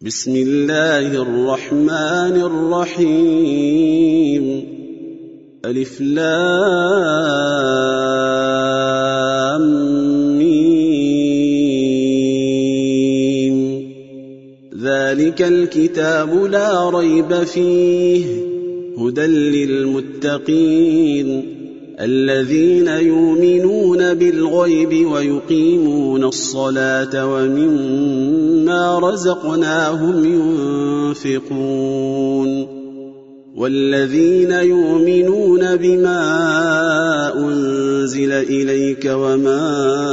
بسم الله الرحمن الرحيم ألف لام ميم ذلك الكتاب لا ريب فيه هدى للمتقين الذين يؤمنون بالغيب ويقيمون الصلاة ومما رزقناهم ينفقون والذين يؤمنون بما أنزل إليك وما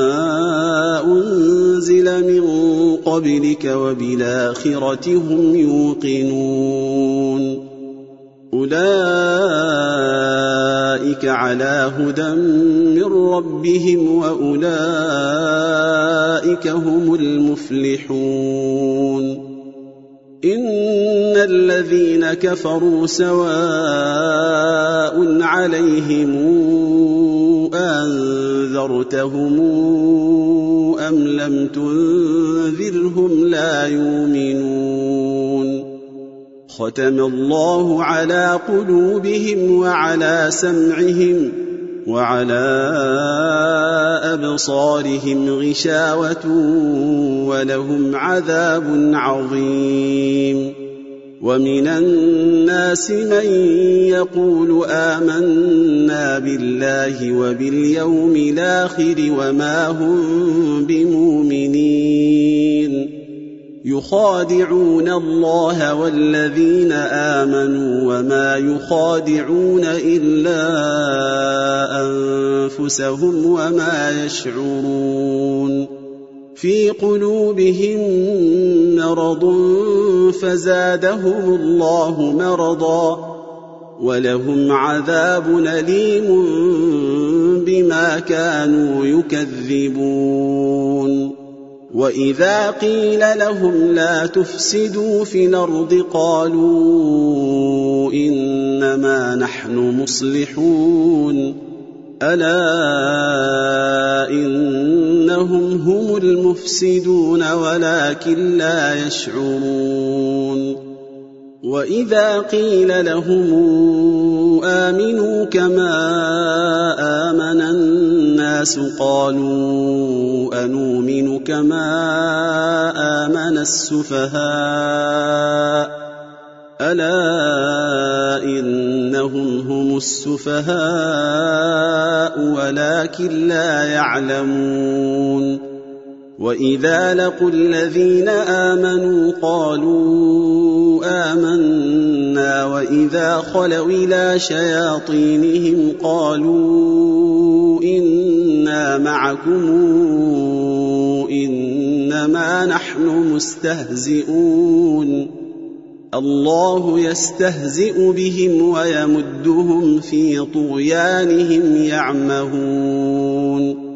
أنزل من قبلك وبالآخرة هم يوقنون أولئك على هدى من ربهم وأولئك هم المفلحون إن الذين كفروا سواء عليهم أنذرتهم أم لم تنذرهم لا يؤمنون ختم الله على قلوبهم وعلى سمعهم وعلى أبصارهم غشاوة ولهم عذاب عظيم ومن الناس من يقول آمنا بالله وباليوم الآخر وما هم بمؤمنين يخادعون الله والذين آمنوا وما يخادعون إلا أنفسهم وما يشعرون في قلوبهم مرض فزادهم الله مرضا ولهم عذاب أليم بما كانوا يكذبون وإذا قيل لهم لا تفسدوا في الأرض قالوا إنما نحن مصلحون ألا إنهم هم المفسدون ولكن لا يشعرون وإذا قيل لهم آمنوا كما آمن الناس قالوا أنؤمن كما آمن السفهاء ألا إنهم هم السفهاء ولكن لا يعلمون وإذا لقوا الذين آمنوا قالوا آمنا وإذا خلوا إلى شياطينهم قالوا إنا معكم إنما نحن مستهزئون الله يستهزئ بهم ويمدهم في طغيانهم يعمهون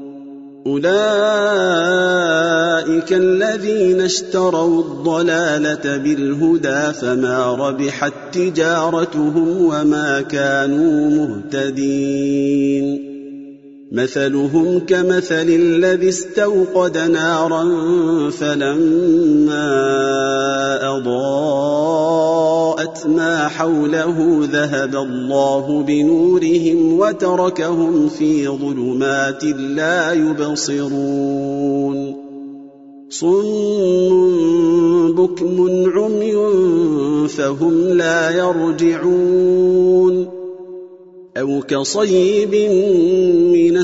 أولئك الذين اشتروا الضلالة بالهدى فما ربحت تجارتهم وما كانوا مهتدين مثلهم كمثل الذي استوقد نارا فلما أضاءت ما حوله ذهب الله بنورهم وتركهم في ظلمات لا يبصرون صم بكم عمي فهم لا يرجعون أو كصيب من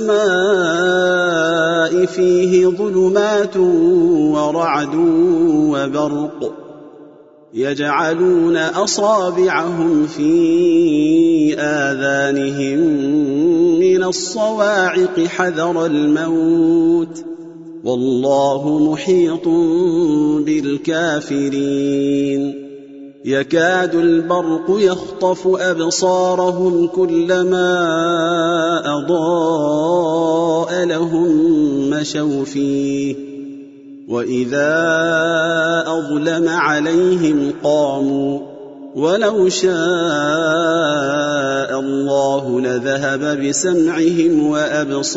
السماء فيه ظلمات ورعد وبرق يجعلون أصابعهم في آذانهم من الصواعق حذر الموت والله محيط بالكافرين يكاد البرق يخطف أبصارهم كلما أضاء لهم مشوا فيه وإذا أظلم عليهم قاموا ولو شاء الله لذهب بسمعهم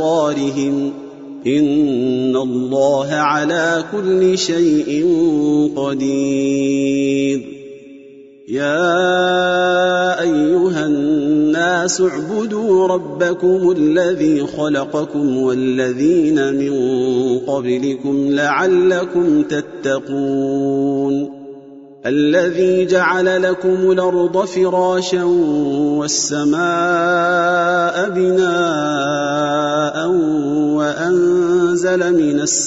وأبصارهم إن الله على كل شيء قدير. يا أيها الناس اعبدوا ربكم الذي خلقكم والذين من قبلكم لعلكم تتقون. الذي جعل لكم الأرض فراشا والسماء بناء وأنزل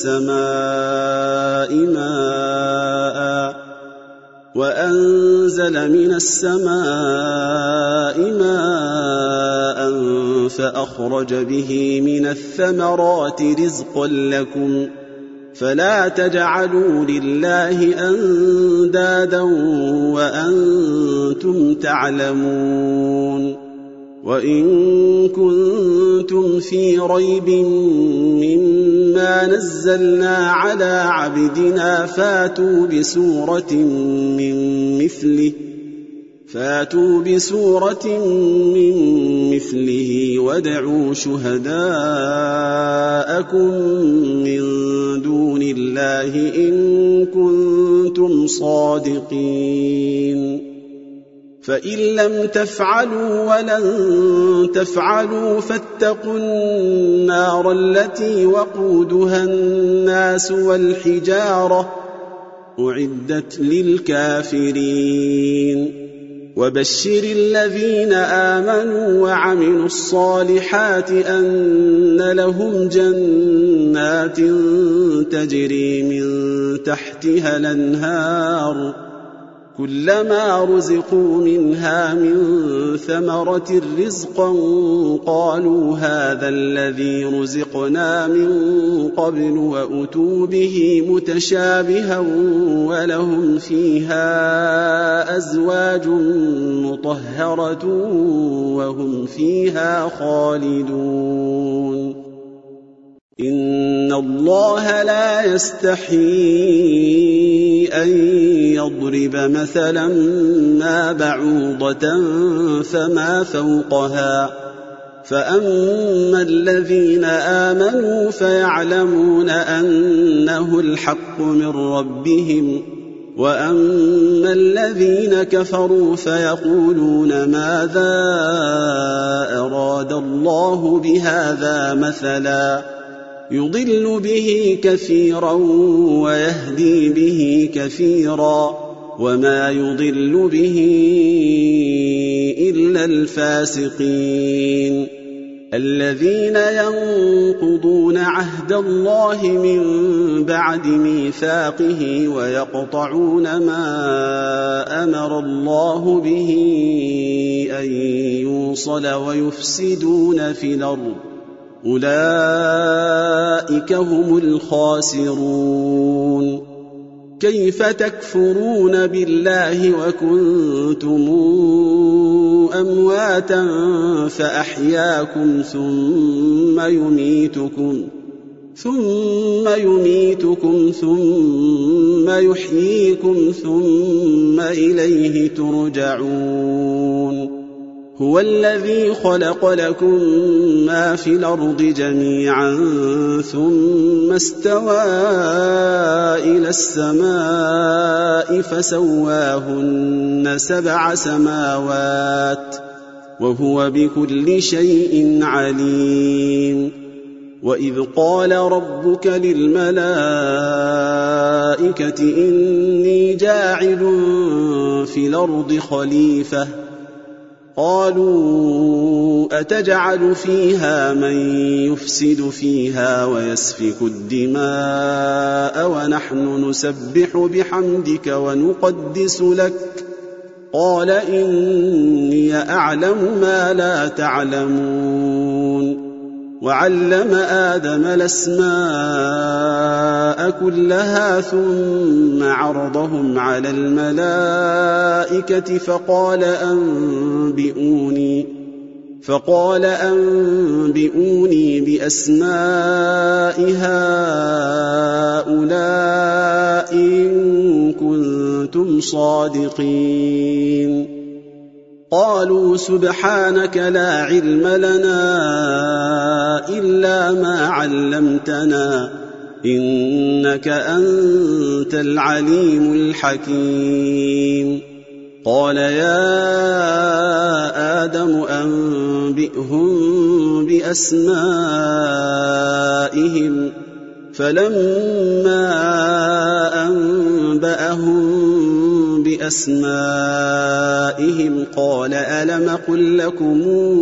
من السماء ماء فأخرج به من الثمرات رزقا لكم فلا تجعلوا لله أندادا وأنتم تعلمون. وإن كنتم في ريب مما نزلنا على عبدنا فاتوا بسورة من مثله وادعوا شهداءكم من دون الله إن كنتم صادقين. فإن لم تفعلوا ولن تفعلوا فاتقوا النار التي وقودها الناس والحجارة أعدت للكافرين. وبشر الذين آمنوا وعملوا الصالحات أن لهم جنات تجري من تحتها الأنهار كلما رزقوا منها من ثمرة رزقا قالوا هذا الذي رزقنا من قبل وأتوا به متشابها ولهم فيها أزواج مطهرة وهم فيها خالدون. إن الله لا يستحيي أن يضرب مثلا ما بعوضة فما فوقها فأما الذين آمنوا فيعلمون أنه الحق من ربهم وأما الذين كفروا فيقولون ماذا أراد الله بهذا مثلا يضل به كثيرا ويهدي به كثيرا وما يضل به إلا الفاسقين الذين ينقضون عهد الله من بعد ميثاقه ويقطعون ما أمر الله به أن يوصل ويفسدون في الأرض أولئك هم الخاسرون. كيف تكفرون بالله وكنتم أمواتا فأحياكم ثم يميتكم ثم يحييكم ثم إليه ترجعون. هو الذي خلق لكم ما في الأرض جميعا ثم استوى إلى السماء فسواهن 7 سماوات وهو بكل شيء عليم. وإذ قال ربك للملائكة إني جاعل في الأرض خليفة قالوا أتجعل فيها من يفسد فيها ويسفك الدماء ونحن نسبح بحمدك ونقدس لك قال إني أعلم ما لا تعلمون. وعلم آدم الأسماء كلها ثم عرضهم على الملائكة فقال أنبئوني بأسماء هؤلاء إن كنتم صادقين. قالوا سبحانك لا علم لنا إلا ما علمتنا إنك أنت العليم الحكيم. قال يا آدم أنبئهم بأسمائهم. فلما أنبأهم بأسمائهم قال ألم قل لكم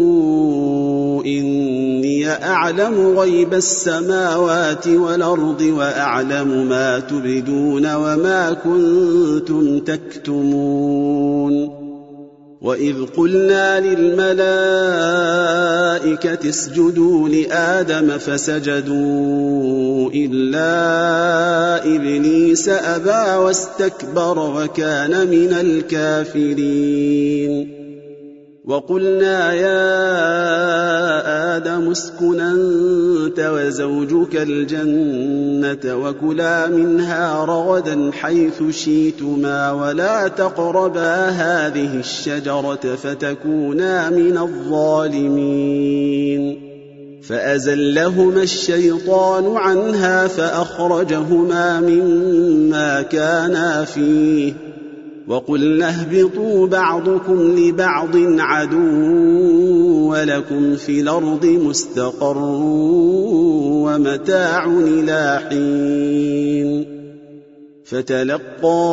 إني أعلم غيب السماوات والأرض وأعلم ما تبدون وما كنتم تكتمون. وإذ قلنا للملائكة اسجدوا لآدم فسجدوا إلا إبليس أبى واستكبر وكان من الكافرين. وقلنا يا آدم اسكن أنت وزوجك الجنة وكلا منها رغدا حيث شئتما ولا تقربا هذه الشجرة فتكونا من الظالمين. فأزلهما الشيطان عنها فأخرجهما مما كانا فيه وقلنا اهبطوا بعضكم لبعض عدو ولكم في الأرض مستقر ومتاع إلى حين. فتلقى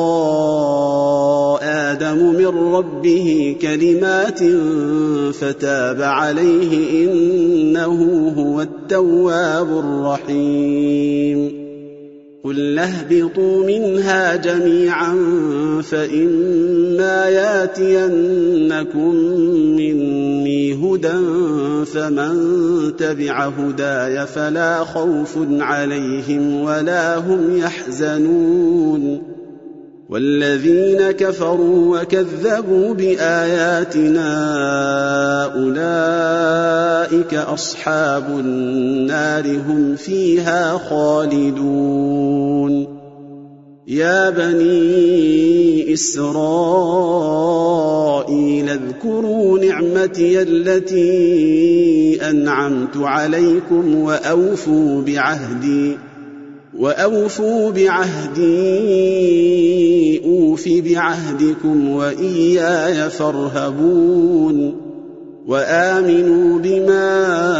آدم من ربه كلمات فتاب عليه إنه هو التواب الرحيم. قلنا اهبطوا منها جميعا فإما ياتينكم مني هدى فمن تبع هداي فلا خوف عليهم ولا هم يحزنون. والذين كفروا وكذبوا بآياتنا أولئك أصحاب النار هم فيها خالدون. يا بني إسرائيل اذكروا نعمتي التي أنعمت عليكم وأوفوا بعهدي أوف بعهدكم وإياي فارهبون. وآمنوا بما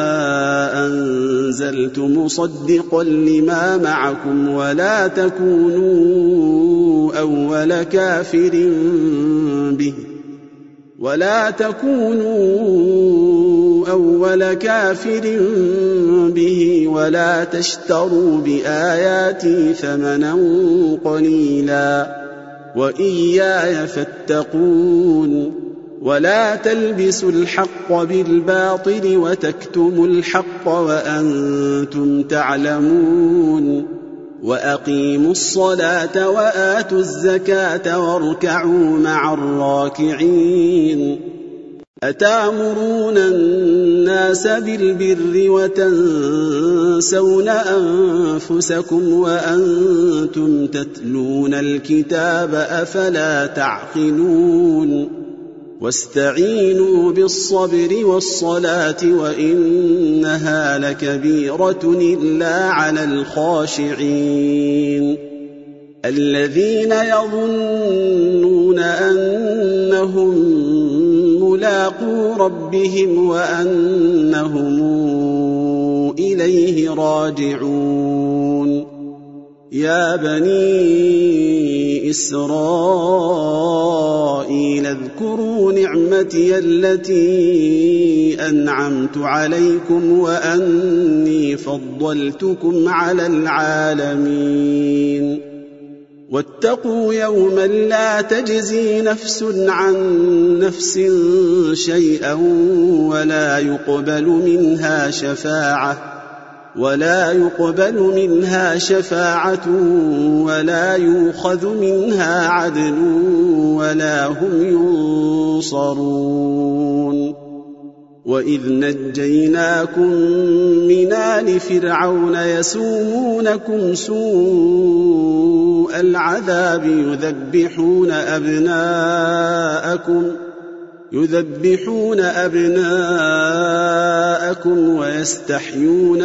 أنزلت مصدقا لما معكم ولا تكونوا أول كافر به ولا تشتروا بآياتي ثمنا قليلا وإياي فاتقون. ولا تلبسوا الحق بالباطل وتكتموا الحق وأنتم تعلمون. وأقيموا الصلاة وآتوا الزكاة واركعوا مع الراكعين. أتأمرون الناس بالبر وتنسون أنفسكم وأنتم تتلون الكتاب أفلا تعقلون. واستعينوا بالصبر والصلاة وإنها لكبيرة إلا على الخاشعين الذين يظنون أنهم ملاقو ربهم وأنهم إليه راجعون. يا بني إسرائيل اذكروا نعمتي التي أنعمت عليكم وأني فضلتكم على العالمين. واتقوا يوما لا تجزي نفس عن نفس شيئا ولا يقبل منها شفاعة ولا يؤخذ منها عدل ولا هم ينصرون. وإذ نجيناكم من آل فرعون يسومونكم سوء العذاب يذبحون أبناءكم ويستحيون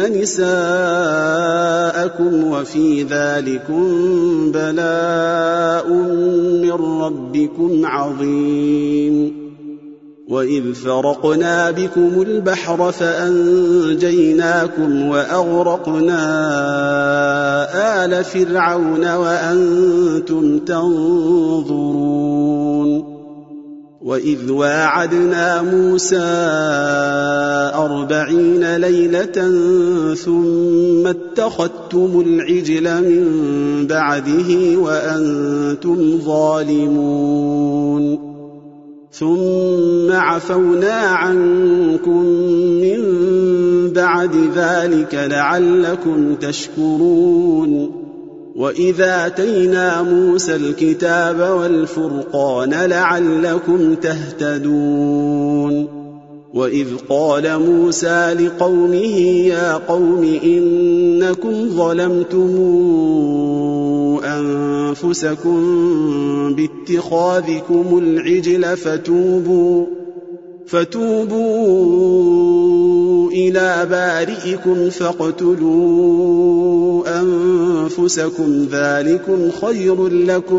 نساءكم وفي ذلكم بلاء من ربكم عظيم. وإذ فرقنا بكم البحر فأنجيناكم وأغرقنا آل فرعون وأنتم تنظرون. وإذ واعدنا موسى 40 ليلة ثم اتخذتم العجل من بعده وأنتم ظالمون ثم عفونا عنكم من بعد ذلك لعلكم تشكرون. وإذا آتينا موسى الكتاب والفرقان لعلكم تهتدون. وإذ قال موسى لقومه يا قوم إنكم ظلمتم أنفسكم باتخاذكم العجل فتوبوا إلى بارئكم فاقتلوا أنفسكم ذلكم خير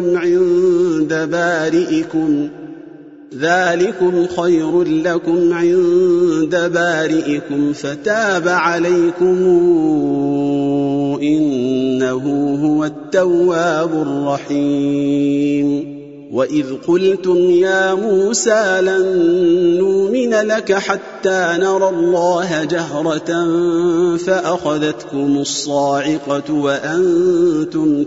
لكم عند بارئكم فتاب عليكم إنه هو التواب الرحيم. وإذ قلتم يا موسى لن نؤمن لك حتى نرى الله جهرة فأخذتكم الصاعقة وأنتم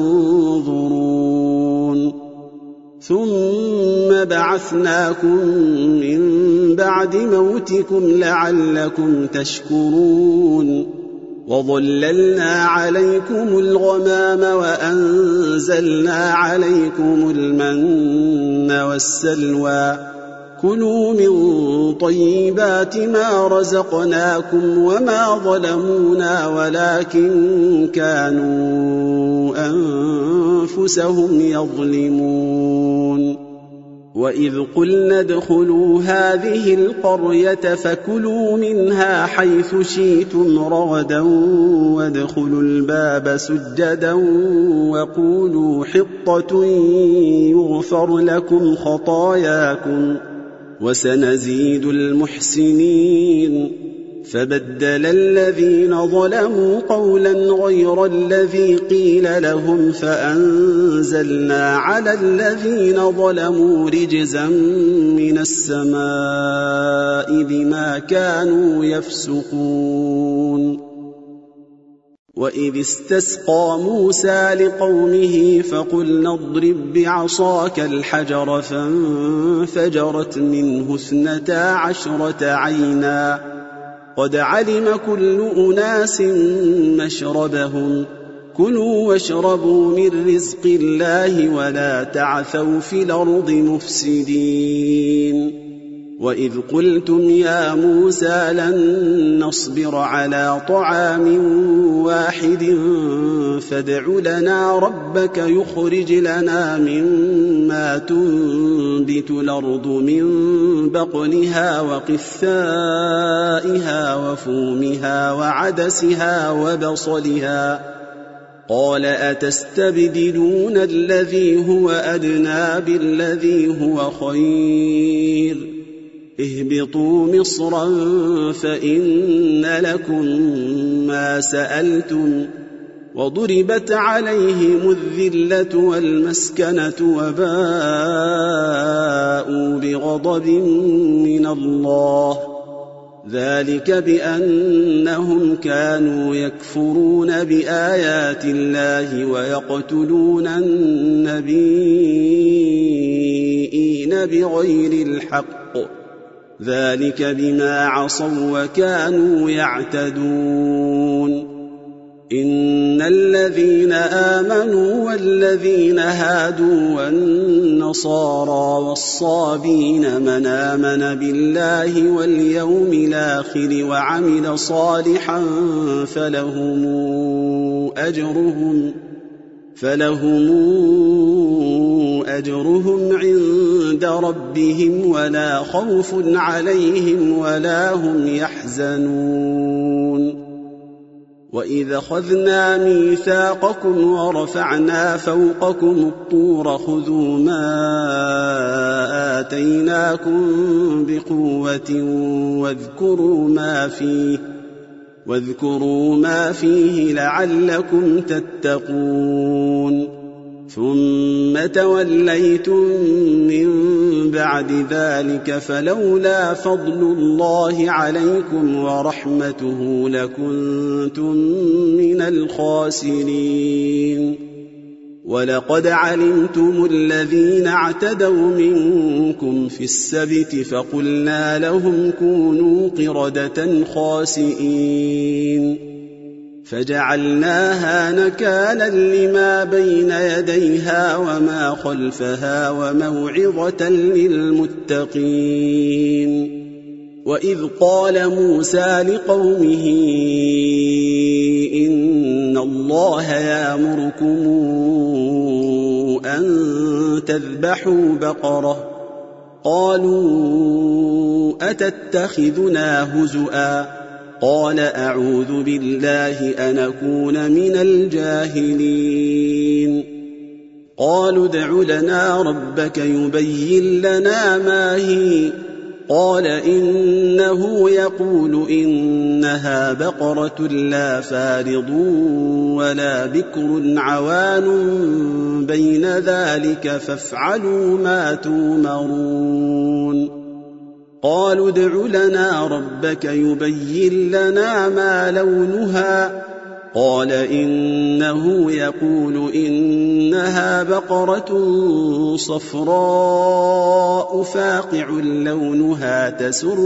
تنظرون ثم بعثناكم من بعد موتكم لعلكم تشكرون. وظللنا عليكم الغمام وأنزلنا عليكم المن والسلوى كلوا من طيبات ما رزقناكم وما ظلمونا ولكن كانوا أنفسهم يظلمون. وإذ قلنا ادخلوا هذه القرية فكلوا منها حيث شئتم رغدا وادخلوا الباب سجدا وقولوا حطة يغفر لكم خطاياكم وسنزيد المحسنين. فبدل الذين ظلموا قولا غير الذي قيل لهم فأنزلنا على الذين ظلموا رجزا من السماء بما كانوا يفسقون. وإذ استسقى موسى لقومه فقلنا اضرب بعصاك الحجر فانفجرت منه 12 عينا قد علم كل أناس مشربهم كلوا واشربوا من رزق الله ولا تعثوا في الأرض مفسدين. وإذ قلتم يا موسى لن نصبر على طعام واحد فادع لنا ربك يخرج لنا مما تنبت الأرض من بقلها وقثائها وفومها وعدسها وبصلها قال أتستبدلون الذي هو أدنى بالذي هو خير اهبطوا مصرا فإن لكم ما سألتم وضربت عليهم الذلة والمسكنة وباءوا بغضب من الله ذلك بأنهم كانوا يكفرون بآيات الله ويقتلون النبيين بغير الحق ذلك بما عصوا وكانوا يعتدون. إن الذين آمنوا والذين هادوا والنصارى والصابين من آمن بالله واليوم الآخر وعمل صالحا فلهم أجرهم عند ربهم ولا خوف عليهم ولا هم يحزنون وإذا أخذنا ميثاقكم ورفعنا فوقكم الطور خذوا ما آتيناكم بقوة واذكروا ما فيه لعلكم تتقون ثم توليتم من بعد ذلك فلولا فضل الله عليكم ورحمته لكنتم من الخاسرين ولقد علمتم الذين اعتدوا منكم في السبت فقلنا لهم كونوا قردة خاسئين فجعلناها نكالا لما بين يديها وما خلفها وموعظة للمتقين وإذ قال موسى لقومه إن الله يأمركم أن تذبحوا بقرة قالوا أتتخذنا هزؤا قال أعوذ بالله أن أكون من الجاهلين قالوا ادع لنا ربك يبين لنا ما هي قال إنه يقول إنها بقرة لا فارض ولا بكر عوان بين ذلك فافعلوا ما تؤمرون قالوا ادع لنا ربك يبين لنا ما لونها قال إنه يقول إنها بقرة صفراء فاقع لونها تسر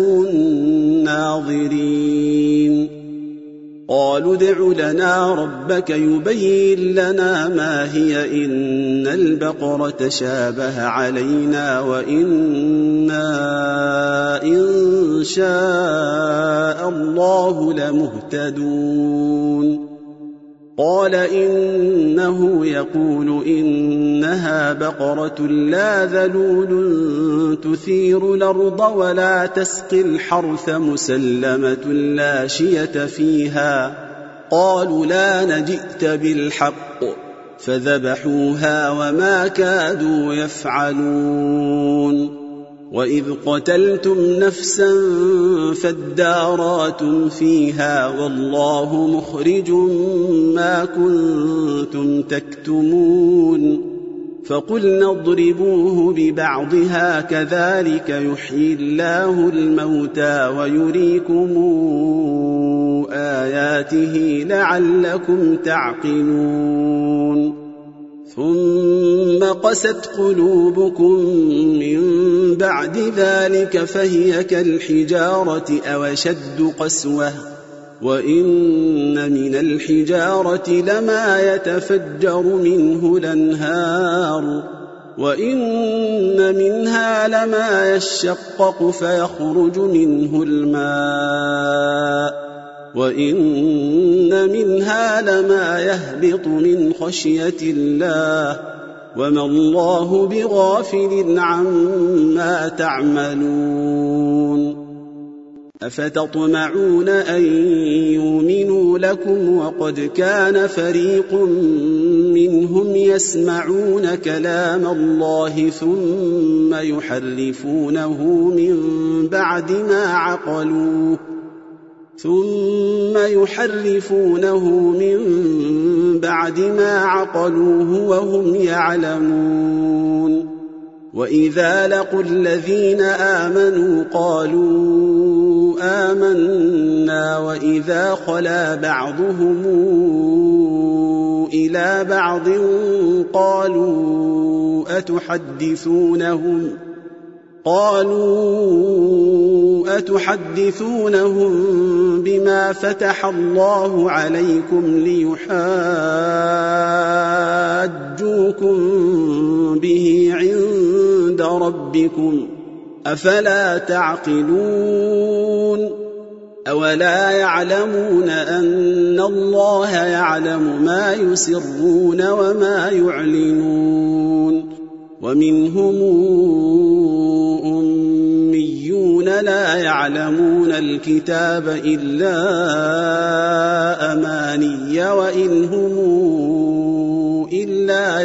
الناظرين قالوا ادع لنا ربك يبين لنا ما هي إن البقرة شابه علينا وإنا إن شاء الله لمهتدون قال إنه يقول إنها بقرة لا ذلول تثير الأرض ولا تسقي الحرث مسلمة لا شية فيها قالوا لا نجئت بالحق فذبحوها وما كادوا يفعلون وإذ قتلتم نفسا فادارأتم فيها والله مخرج ما كنتم تكتمون فقلنا اضربوه ببعضها كذلك يحيي الله الموتى ويريكم آياته لعلكم تعقلون ثم قست قلوبكم من بعد ذلك فهي كالحجارة أو أشد قسوة وإن من الحجارة لما يتفجر منه الأنهار وإن منها لما يشقق فيخرج منه الماء وإن منها لما يهبط من خشية الله وما الله بغافل عما تعملون أفتطمعون أن يؤمنوا لكم وقد كان فريق منهم يسمعون كلام الله ثم يحرفونه من بعد ما عقلوه وهم يعلمون وإذا لقوا الذين آمنوا قالوا آمنا وإذا خلا بعضهم إلى بعض قالوا أتحدثونهم بما فتح الله عليكم ليحاجوكم به عند ربكم أفلا تعقلون أولا يعلمون أن الله يعلم ما يسرون وما يعلنون ومنهم أميون لا يعلمون الكتاب إلا أماني وإن هم إلا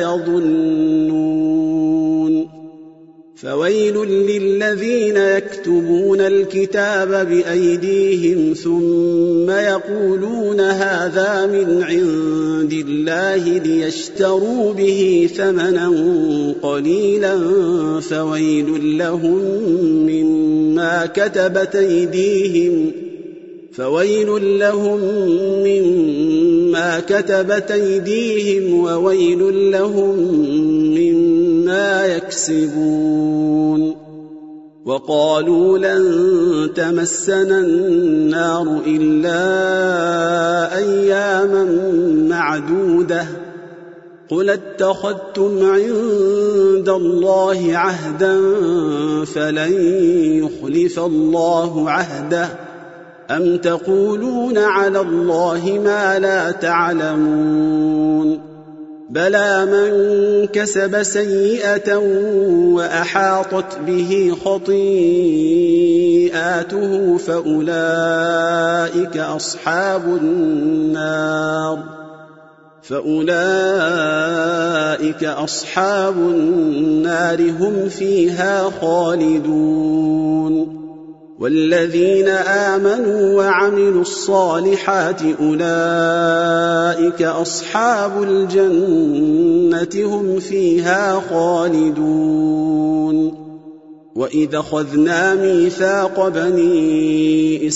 يظنون فويل للذين يكتبون الكتاب بأيديهم ثم يقولون هذا من عند الله ليشتروا به ثمنا قليلا فويل لهم مما كتبت أيديهم وويل لهم مما يكسبون وقالوا لن تمسنا النار إلا أياما معدودة قل اتخذتم عند الله عهدا فلن يخلف الله عهده أم تقولون على الله ما لا تعلمون بلى من كسب سيئة وأحاطت به خطيئاته فأولئك أصحاب النار هم فيها خالدون والذين آمنوا وعملوا الصالحات أولئك أصحاب الجنة هم فيها خالدون وإذا أخذنا ميثاق بني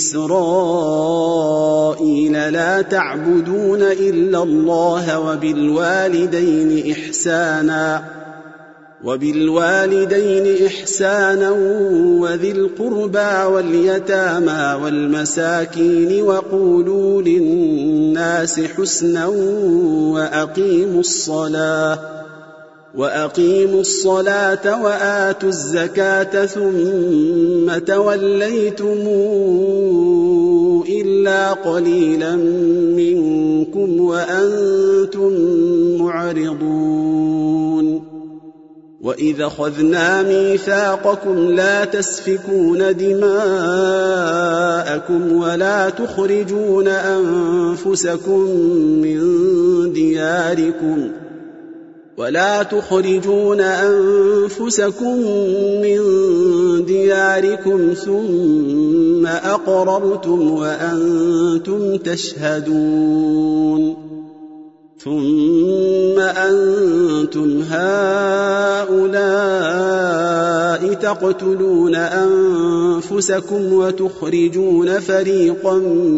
إسرائيل لا تعبدون إلا الله وبالوالدين إحسانا وذي القربى واليتامى والمساكين وقولوا للناس حسنا وأقيموا الصلاة وآتوا الزكاة ثم توليتم إلا قليلا منكم وأنتم معرضون وإذا أخذنا ميثاقكم لا تسفكون دماءكم ولا تخرجون أنفسكم من دياركم ثم أقررتم وأنتم تشهدون ثم أنتم هؤلاء تقتلون أنفسكم وتخرجون فريقا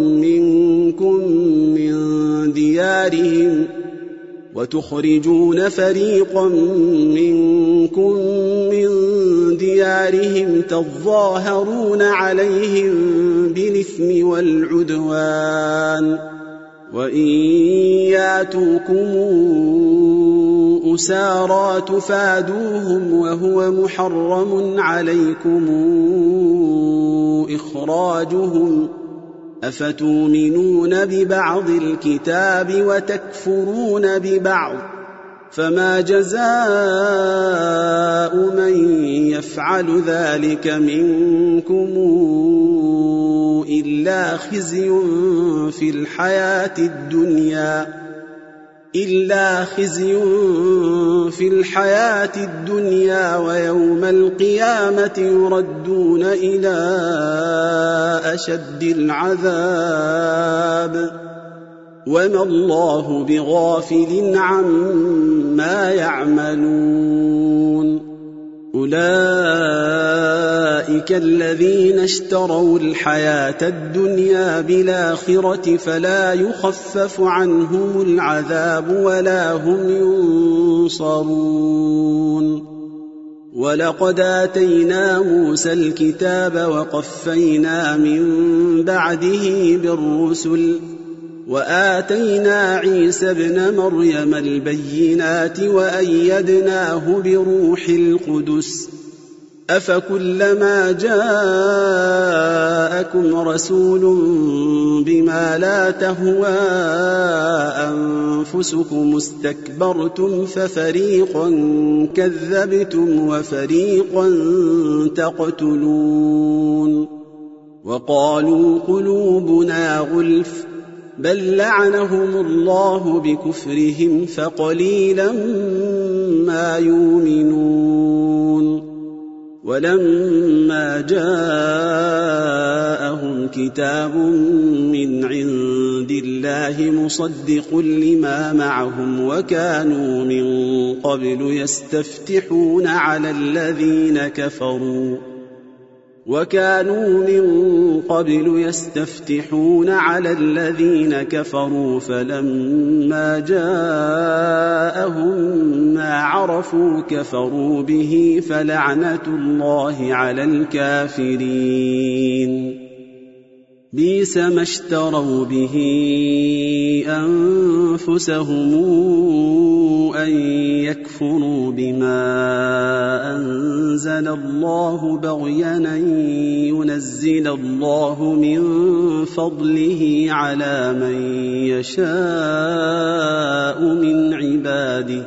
منكم من ديارهم تظاهرون عليهم بالإثم والعدوان وإن ياتوكم أسارى تفادوهم وهو محرم عليكم إخراجهم أفتؤمنون ببعض الكتاب وتكفرون ببعض فما جزاء من يفعل ذلك منكم إلا خزي في الحياة الدنيا ويوم القيامة يردون إلى أشد العذاب وما الله بغافل عما يعملون أولئك الذين اشتروا الحياة الدنيا بالآخرة فلا يخفف عنهم العذاب ولا هم ينصرون ولقد آتينا موسى الكتاب وقفينا من بعده بالرسل وآتينا عيسى ابن مريم البينات وأيدناه بروح القدس أفكلما جاءكم رسول بما لا تهوى أنفسكم استكبرتم ففريقا كذبتم وفريقا تقتلون وقالوا قلوبنا غلف بل لعنهم الله بكفرهم فقليلا ما يؤمنون ولما جاءهم كتاب من عند الله مصدق لما معهم وكانوا من قبل يستفتحون على الذين كفروا فلما جاءهم ما عرفوا كفروا به فلعنة الله على الكافرين بئس ما اشتروا به أنفسهم أن يكفروا بما أنزل الله بغيا أن ينزل الله من فضله على من يشاء من عباده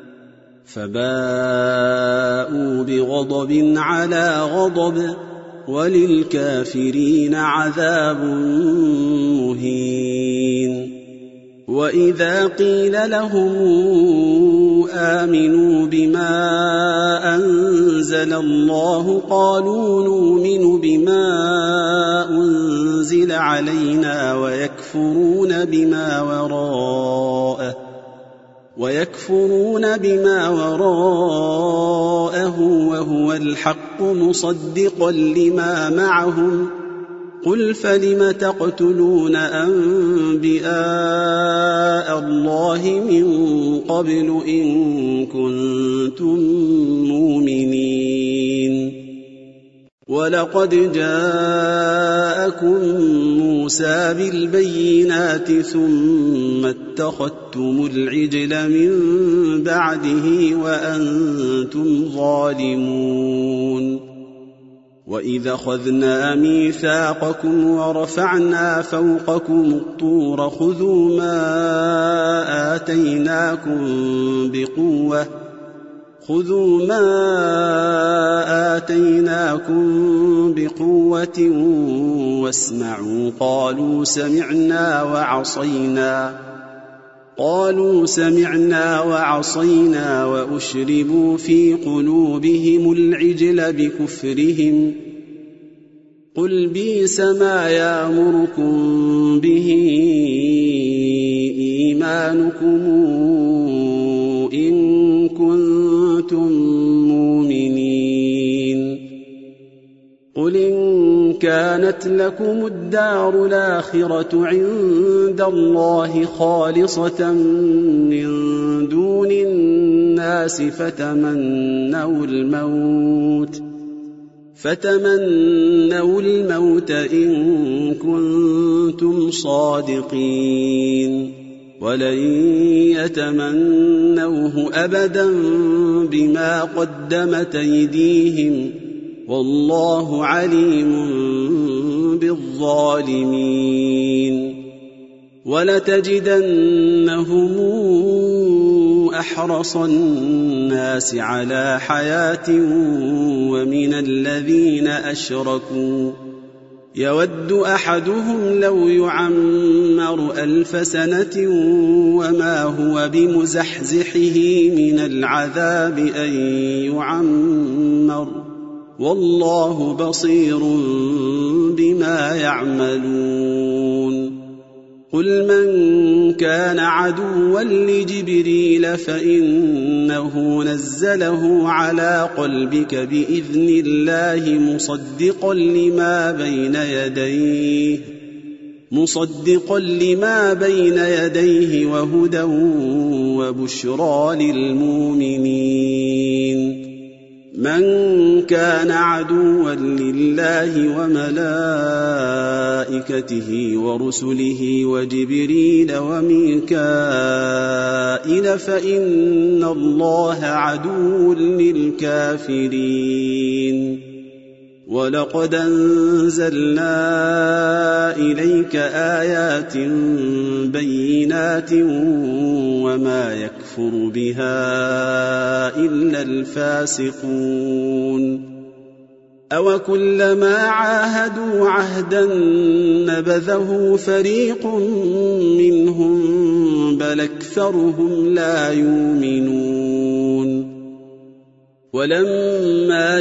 فباءوا بغضب على غضب وللكافرين عذاب مهين وإذا قيل لهم آمنوا بما أنزل الله قالوا نؤمن بما أنزل علينا ويكفرون بما وراءه وهو الحق مصدقا لما معهم قل فلم تقتلون أنبياء الله من قبل إن كنتم مؤمنين ولقد جاءكم موسى بالبينات ثم اتخذتم العجل من بعده وأنتم ظالمون وإذا أخذنا ميثاقكم ورفعنا فوقكم الطور خذوا ما آتيناكم بقوة واسمعوا قالوا سمعنا وعصينا وأشربوا في قلوبهم العجل بكفرهم قل بئس ما يأمركم به إيمانكم إن كنتم مؤمنين قل إن كانت لكم الدار الآخرة عند الله خالصة من دون الناس فتمنوا الموت إن كنتم صادقين ولن يتمنوه أبدا بما قدمت أيديهم والله عليم بالظالمين ولتجدنهم أحرص الناس على حياة ومن الذين أشركوا يود أحدهم لو يعمر 1000 سنة وما هو بمزحزحه من العذاب أن يعمر والله بصير بما يعملون قل من كان عدوا لجبريل فإنه نزله على قلبك بإذن الله مصدقا لما بين يديه وهدى وبشرى للمؤمنين من كان عدوا لله وملائكته ورسله وجبريل وميكائيل فإن الله عدو للكافرين ولقد أنزلنا إليك آيات بينات وما يكفر بها إلا الفاسقون أوكلما عاهدوا عهدا نبذه فريق منهم بل أكثرهم لا يؤمنون ولما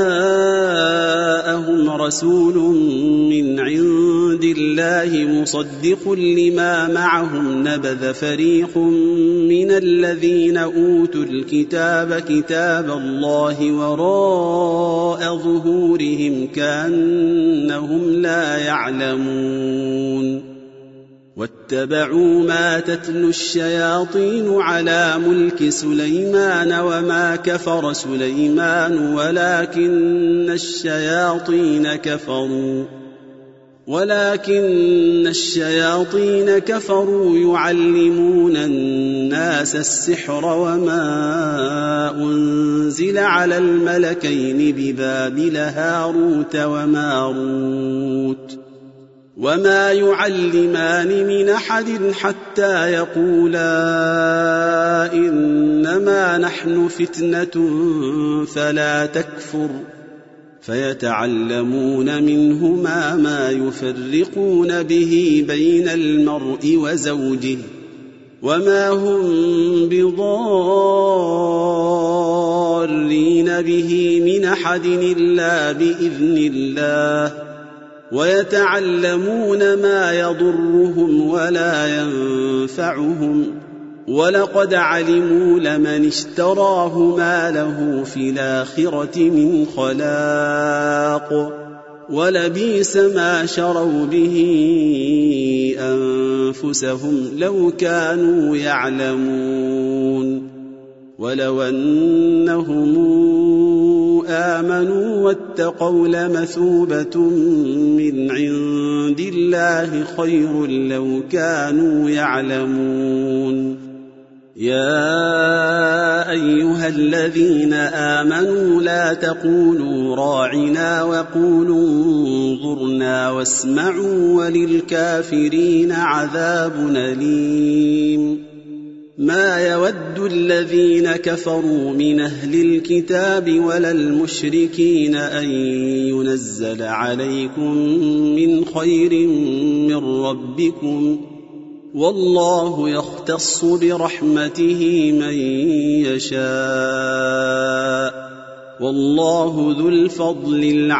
جاءهم رسول من عند الله مصدق لما معهم نبذ فريق من الذين أوتوا الكتاب كتاب الله وراء ظهورهم كأنهم لا يعلمون واتبعوا ما تتلو الشياطين على ملك سليمان وما كفر سليمان ولكن الشياطين كفروا يعلمون الناس السحر وما أنزل على الملكين ببابل هاروت وماروت وما يعلمان من أحد حتى يقولا إنما نحن فتنة فلا تكفر فيتعلمون منهما ما يفرقون به بين المرء وزوجه وما هم بضارين به من أحد إلا بإذن الله ويتعلمون ما يضرهم ولا ينفعهم ولقد علموا لمن اشتراه ما له في الآخرة من خلاق ولبئس ما شروا به أنفسهم لو كانوا يعلمون ولو أنهم آمنوا واتقوا لمثوبة من عند الله خير لو كانوا يعلمون يا أيها الذين آمنوا لا تقولوا راعنا وقولوا انظرنا واسمعوا وللكافرين عذاب أليم ما يود الذين كفروا من أهل الكتاب ولا المشركين أن ينزل عليكم من خير من ربكم والله يختص برحمته من يشاء والله ذو الفضل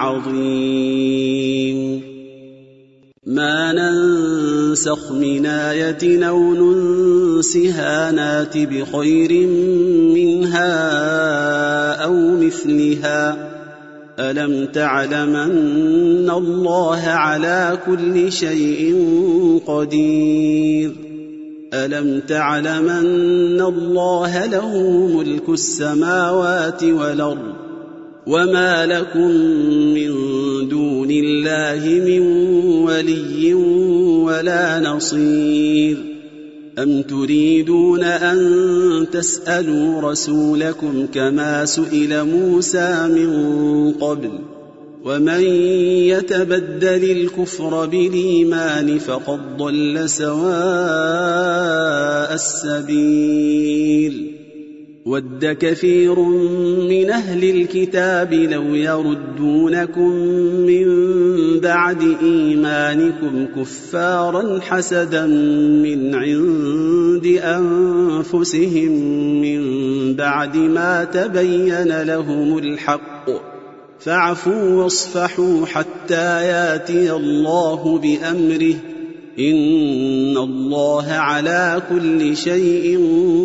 العظيم ما ننسخ من آية أو ننسها نات بخير منها أو مثلها ألم تعلم أن الله على كل شيء قدير ألم تعلم أن الله له ملك السماوات والأرض وما لكم من دون الله من ولي ولا نصير أم تريدون أن تسألوا رسولكم كما سئل موسى من قبل ومن يتبدل الكفر بالإيمان فقد ضل سواء السبيل ود كثير من أهل الكتاب لو يردونكم من بعد إيمانكم كفارا حسدا من عند أنفسهم من بعد ما تبين لهم الحق فاعفوا واصفحوا حتى ياتي الله بأمره إن الله على كل شيء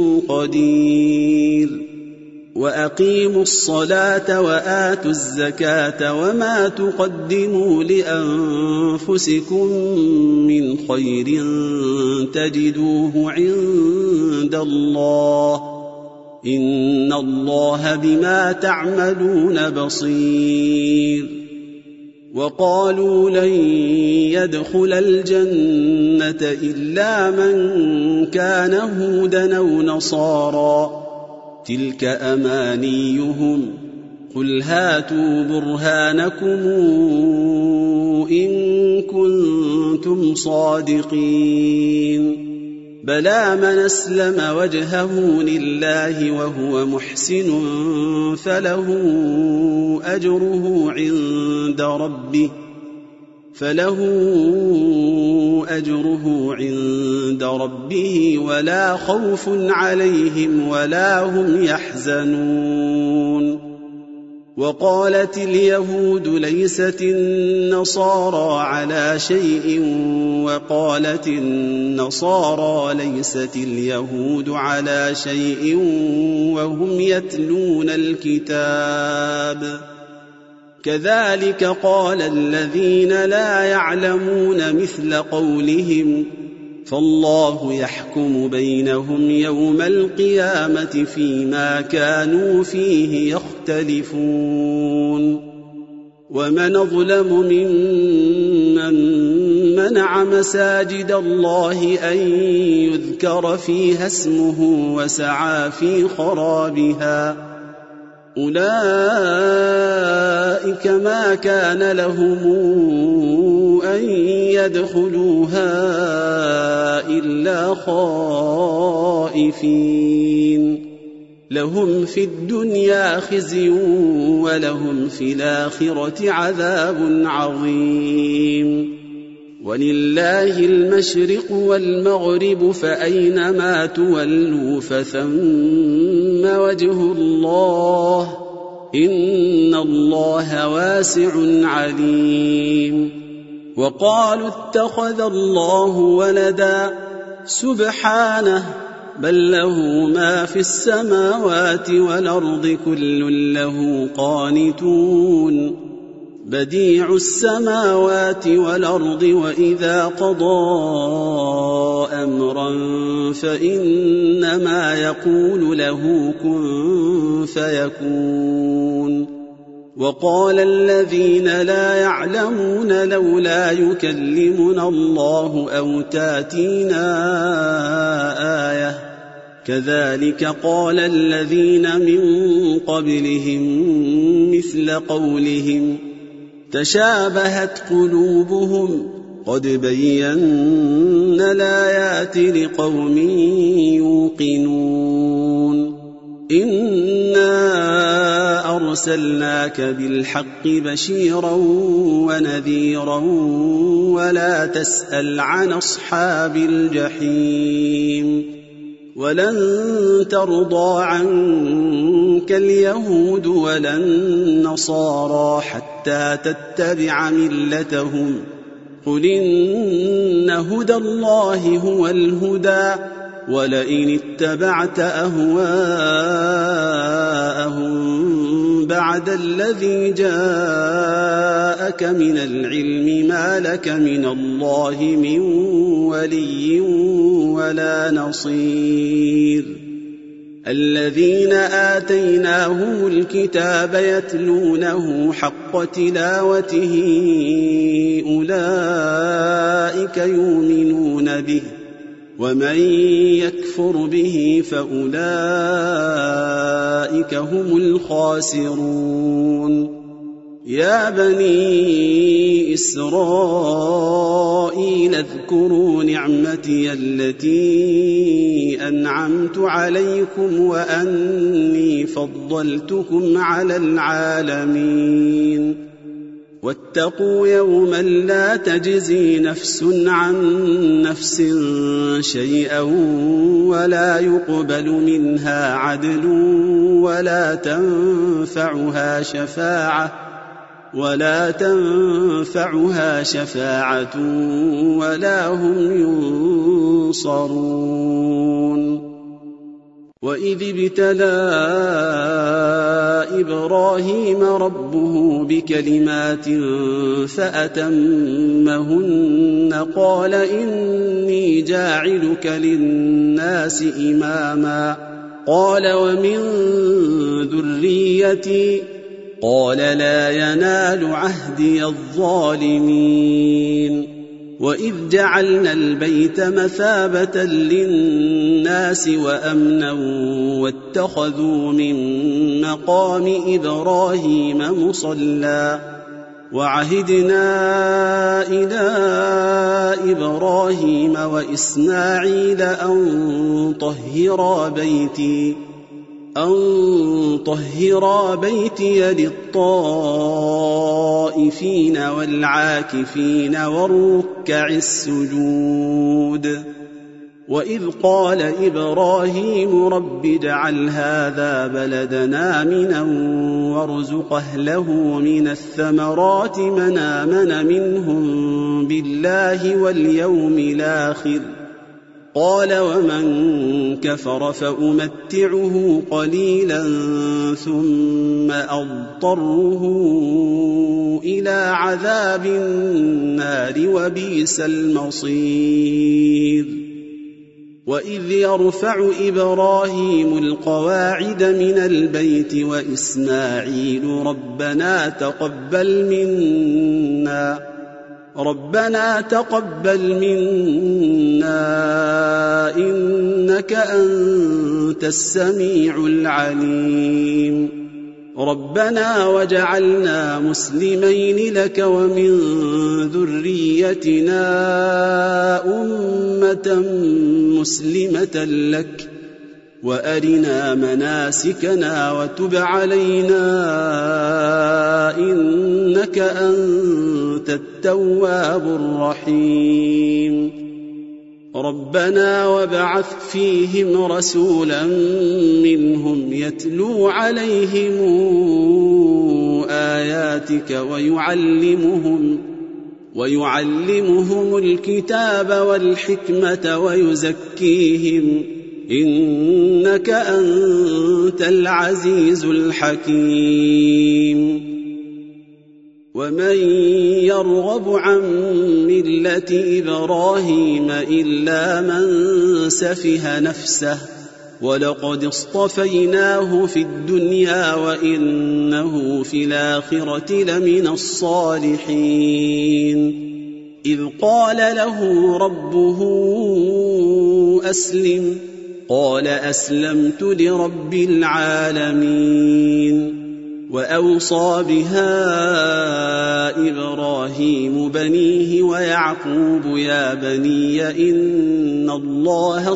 قدير وأقيموا الصلاة وآتوا الزكاة وما تقدموا لأنفسكم من خير تجدوه عند الله إن الله بما تعملون بصير. وقالوا لن يدخل الجنة إلا من كان هودا أو نصارى تلك أمانيهم قل هاتوا برهانكم إن كنتم صادقين بلى من أسلم وجهه لله وهو محسن فله أجره عند ربه ولا خوف عليهم ولا هم يحزنون. وقالت اليهود ليست النصارى على شيء وقالت النصارى ليست اليهود على شيء وهم يتلون الكتاب كذلك قال الذين لا يعلمون مثل قولهم فالله يحكم بينهم يوم القيامة فيما كانوا فيه يختلفون. ومن أظلم ممن منع مساجد الله أن يذكر فيها اسمه وسعى في خرابها أولئك ما كان لهم أن يدخلوها إلا خائفين لهم في الدنيا خزي ولهم في الآخرة عذاب عظيم. ولله المشرق والمغرب فأينما تولوا فثم وجه الله إن الله واسع عليم. وقالوا اتخذ الله ولدا سبحانه بل له ما في السماوات والأرض كل له قانتون بديع السماوات والأرض وإذا قضى أمرا فإنما يقول له كن فيكون. وقال الذين لا يعلمون لولا يكلمنا الله أو تاتينا آية كذلك قال الذين من قبلهم مثل قولهم تشابهت قلوبهم قد بينا الآيات لقوم يوقنون. إنا أرسلناك بالحق بشيرا ونذيرا ولا تسأل عن أصحاب الجحيم. ولن ترضى عنك اليهود ولا النصارى حتى تتبع ملتهم قل إن هدى الله هو الهدى ولئن اتبعت أهواءهم بعد الذي جاءك من العلم ما لك من الله من ولي ولا نصير. الذين آتيناهم الكتاب يتلونه حق تلاوته أولئك يؤمنون به ومن يكفر به فأولئك هم الخاسرون. يا بني إسرائيل اذكروا نعمتي التي أنعمت عليكم وأني فضلتكم على العالمين. واتقوا يوما لا تجزي نفس عن نفس شيئا ولا يقبل منها عدل ولا تنفعها شفاعة ولا هم ينصرون. وإذ ابتلى إبراهيم ربه بكلمات فأتمهن قال إني جاعلك للناس إماما قال ومن ذريتي قال لا ينال عهدي الظالمين وإذ جعلنا البيت مثابة للناس وأمنا واتخذوا من مقام إبراهيم مصلى وعهدنا إلى إبراهيم وإسماعيل أن طهرا بيتي للطائفين والعاكفين والركع السجود وإذ قال إبراهيم رب اجعل هذا بلدنا آمنا وارزق أهله من الثمرات من آمن منهم بالله واليوم الآخر قال ومن كفر فأمتعه قليلا ثم أضطره إلى عذاب النار وبئس المصير وإذ يرفع إبراهيم القواعد من البيت وإسماعيل ربنا تقبل منا إنك أنت السميع العليم ربنا وجعلنا مسلمين لك ومن ذريتنا أمة مسلمة لك وأرنا مناسكنا وتب علينا إنك أنت التواب الرحيم ربنا وابعث فيهم رسولا منهم يتلو عليهم آياتك ويعلمهم الكتاب والحكمة ويزكيهم إنك أنت العزيز الحكيم ومن يرغب عن ملة إبراهيم إلا من سفه نفسه ولقد اصطفيناه في الدنيا وإنه في الآخرة لمن الصالحين إذ قال له ربه أسلم قال أسلمت لرب العالمين وأوصى بها إبراهيم بنيه ويعقوب يا بني إن الله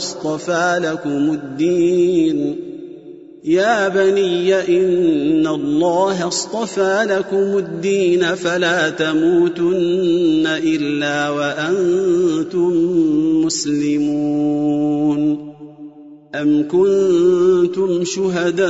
اصطفى لكم الدين فلا تموتن إلا وأنتم مسلمون أم كنتم شهداء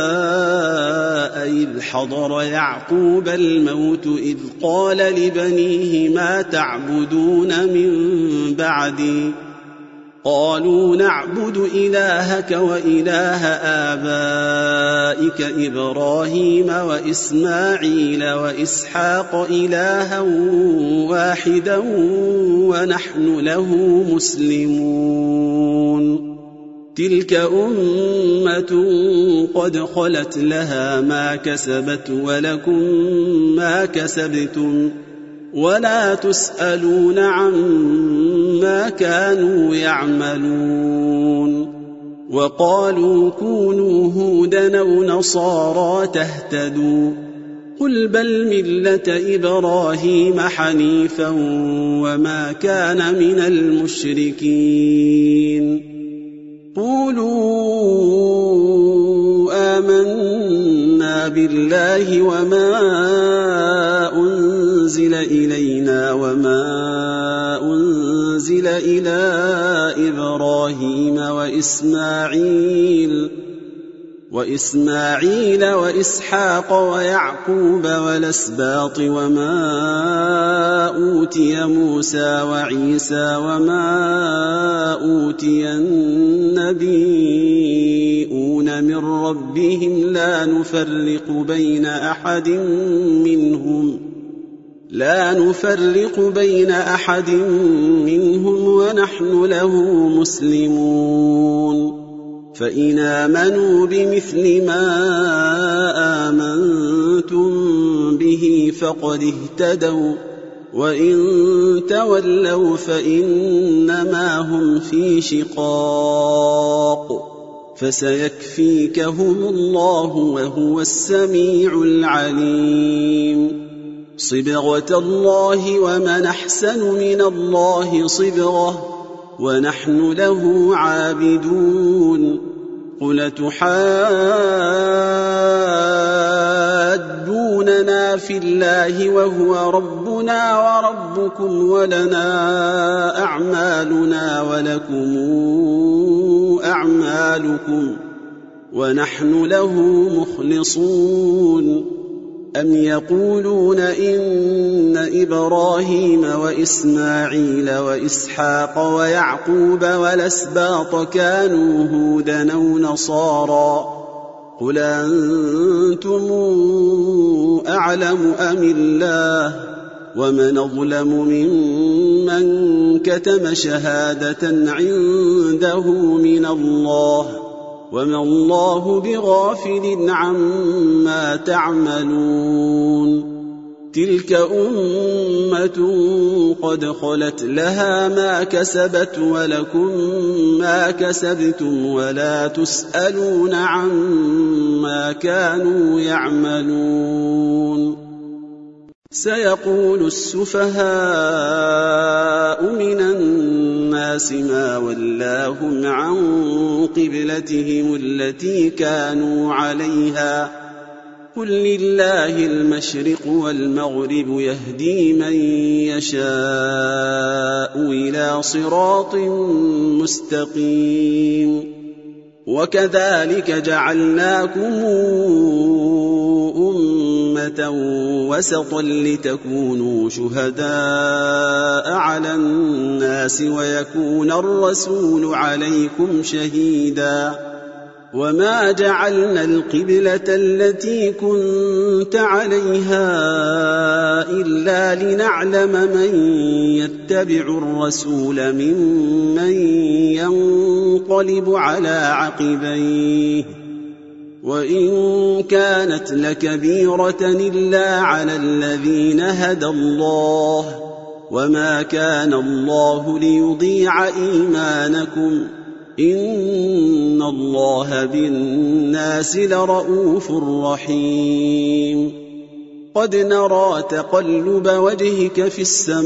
إذ حضر يعقوب الموت إذ قال لبنيه ما تعبدون من بعدي قالوا نعبد إلهك وإله آبائك إبراهيم وإسماعيل وإسحاق إلها واحدا ونحن له مسلمون تلك أمة قد خلت لها ما كسبت ولكم ما كسبتم ولا تسألون عما كانوا يعملون وقالوا كونوا هودا أو نصارى تهتدوا قل بل ملة إبراهيم حنيفا وما كان من المشركين قولوا آمنا بالله وما أنزل إلينا وما أنزل إلى إبراهيم وإسماعيل وإسحاق ويعقوب والأسباط وما أوتي موسى وعيسى وما أوتي النبيون من ربهم لا نفرق بين أحد منهم ونحن له مسلمون فإن آمنوا بمثل ما آمنتم به فقد اهتدوا، وإن تولوا فإنما هم في شقاق، فسيكفيكهم الله وهو السميع العليم. صبغة الله ومن أحسن من الله صبغة ونحن له عابدون. قل تحاجوننا في الله وهو ربنا وربكم ولنا أعمالنا ولكم أعمالكم ونحن له مخلصون. أم يقولون إن إبراهيم وإسماعيل وإسحاق ويعقوب والأسباط كانوا هودا أو نصارى؟ قل أنتم أعلم أم الله؟ ومن أظلم ممن كتم شهادة عنده من الله، وما الله بغافل عما تعملون. تلك أمة قد خلت لها ما كسبت ولكم ما كسبتم ولا تسألون عما كانوا يعملون. سيقول السفهاء من الناس ما ولاهم عن قبلتهم التي كانوا عليها، قل لله المشرق والمغرب يهدي من يشاء إلى صراط مستقيم. وكذلك جعلناكم أمة وسطا لتكونوا شهداء على الناس ويكون الرسول عليكم شهيدا. وما جعلنا القبلة التي كنت عليها إلا لنعلم من يتبع الرسول ممن ينقلب على عقبيه، وإن كانت لكبيرة إلا على الذين هدى الله، وما كان الله ليضيع إيمانكم، إن الله بالناس لرءوف رحيم. قد نرى تقلب وجهك في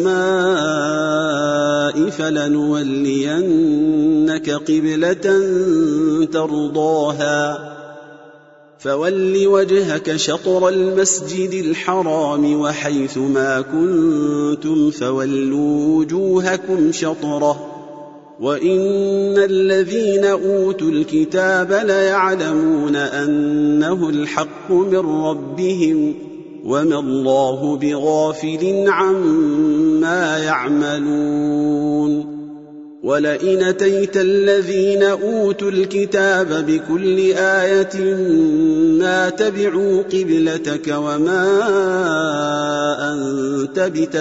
السماء فلنولينك قبلة ترضاها، فول وجهك شطر المسجد الحرام وحيث ما كنتم فولوا وجوهكم شطره، وإن الذين أوتوا الكتاب ليعلمون أنه الحق من ربهم، وما الله بغافل عما يعملون. ولئن أتيت الذين أوتوا الكتاب بكل آية ما تبعوا قبلتك وما أنت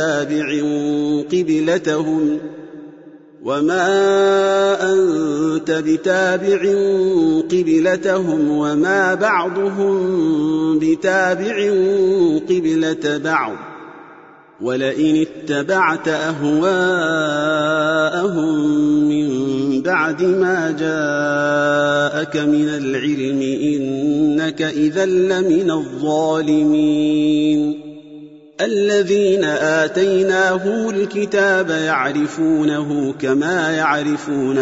بتابع قبلتهم وما بعضهم بتابع قبلة بعض، ولئن اتبعت أهواءهم من بعد ما جاءك من العلم إنك إذا لمن الظالمين. الذين آتيناهم الكتاب يعرفونه كما يعرفون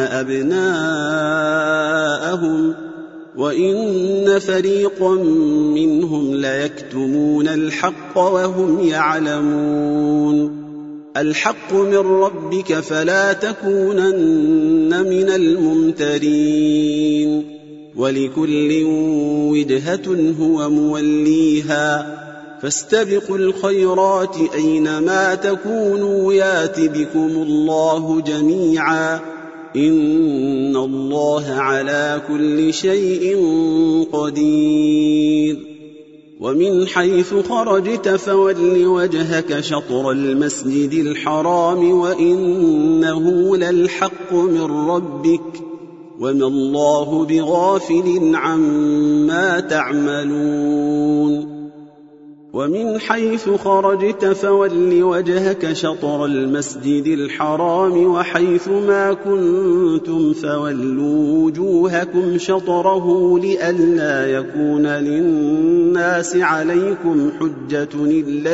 أبناءهم، وإن فريقا منهم ليكتمون الحق وهم يعلمون. الحق من ربك فلا تكونن من الممترين، ولكل وجهة هو موليها، فاستبقوا الخيرات أينما تكونوا يات بكم الله جميعا، إن الله على كل شيء قدير. ومن حيث خرجت فول وجهك شطر المسجد الحرام وإنه للحق من ربك، وما الله بغافل عما تعملون ومن حيث خرجت فول وجهك شطر المسجد الحرام وحيث ما كنتم فولوا وجوهكم شطره لئلا يكون للناس عليكم حجة إلا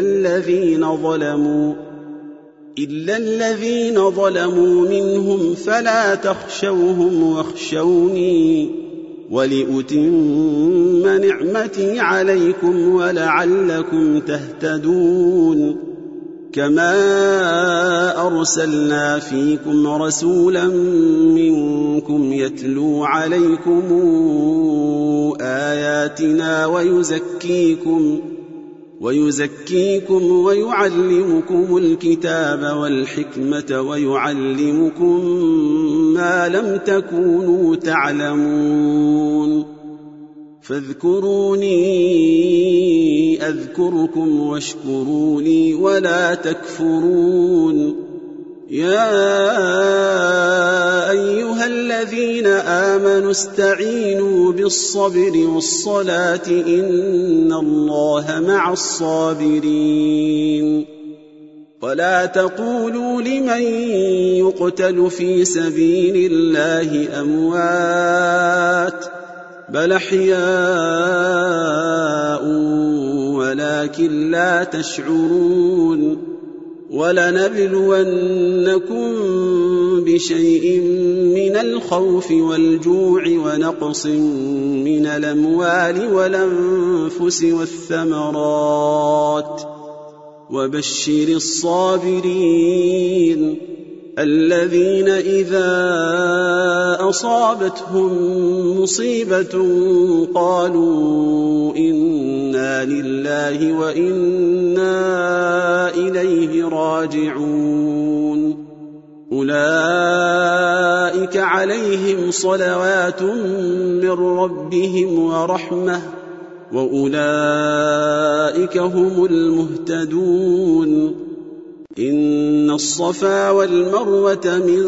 الذين ظلموا منهم فلا تخشوهم واخشوني ولأتم نعمتي عليكم ولعلكم تهتدون كما أرسلنا فيكم رسولا منكم يتلو عليكم آياتنا ويزكيكم ويعلمكم الكتاب والحكمة ويعلمكم ما لم تكونوا تعلمون فاذكروني أذكركم واشكروا لي ولا تكفرون يا أيها الذين آمنوا استعينوا بالصبر والصلاة إن الله مع الصابرين ولا تقولوا لمن يقتل في سبيل الله أموات بل أحياء ولكن لا تشعرون ولنبلونكم بشيء من الخوف والجوع ونقص من الأموال والأنفس والثمرات وبشر الصابرين الذين إذا أصابتهم مصيبة قالوا إنا لله وإنا إليه راجعون أولئك عليهم صلوات من ربهم ورحمة وأولئك هم المهتدون إن الصفا والمروة من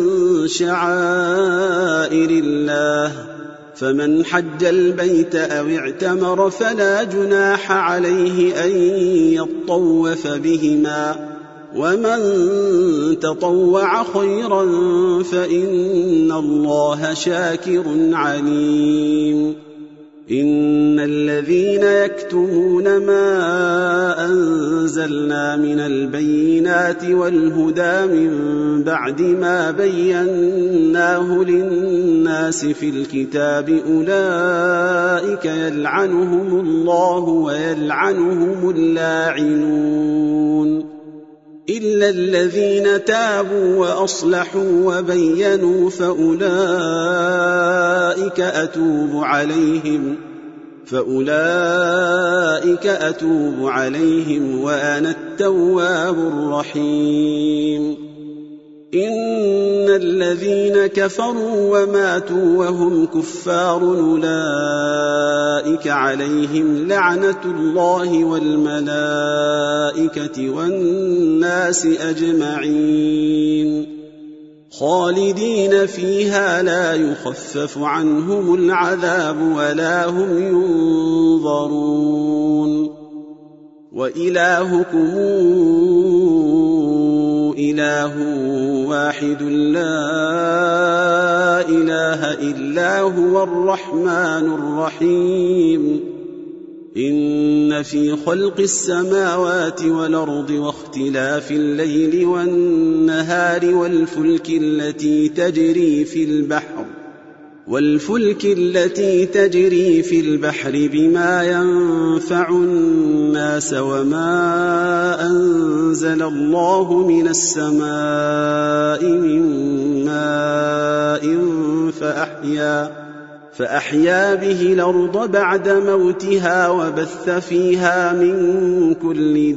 شعائر الله فمن حج البيت أو اعتمر فلا جناح عليه أن يطوف بهما ومن تطوع خيرا فإن الله شاكر عليم إن الذين يكتمون ما أنزلنا من البينات والهدى من بعد ما بيناه للناس في الكتاب أولئك يلعنهم الله ويلعنهم اللاعنون إلا الذين تابوا وأصلحوا وبينوا فأولئك أتوب عليهم وأنا التواب الرحيم إن الذين كفروا وماتوا وهم كفار أولئك عليهم لعنة الله والملائكة والناس أجمعين خالدين فيها لا يخفف عنهم العذاب ولا هم ينظرون وإلهكم إله واحد لا إله إلا هو الرحمن الرحيم إن في خلق السماوات والأرض واختلاف الليل والنهار والفلك التي تجري في البحر بما ينفع الناس وما أنزل الله من السماء من ماء فأحيا به الأرض بعد موتها وبث فيها من كل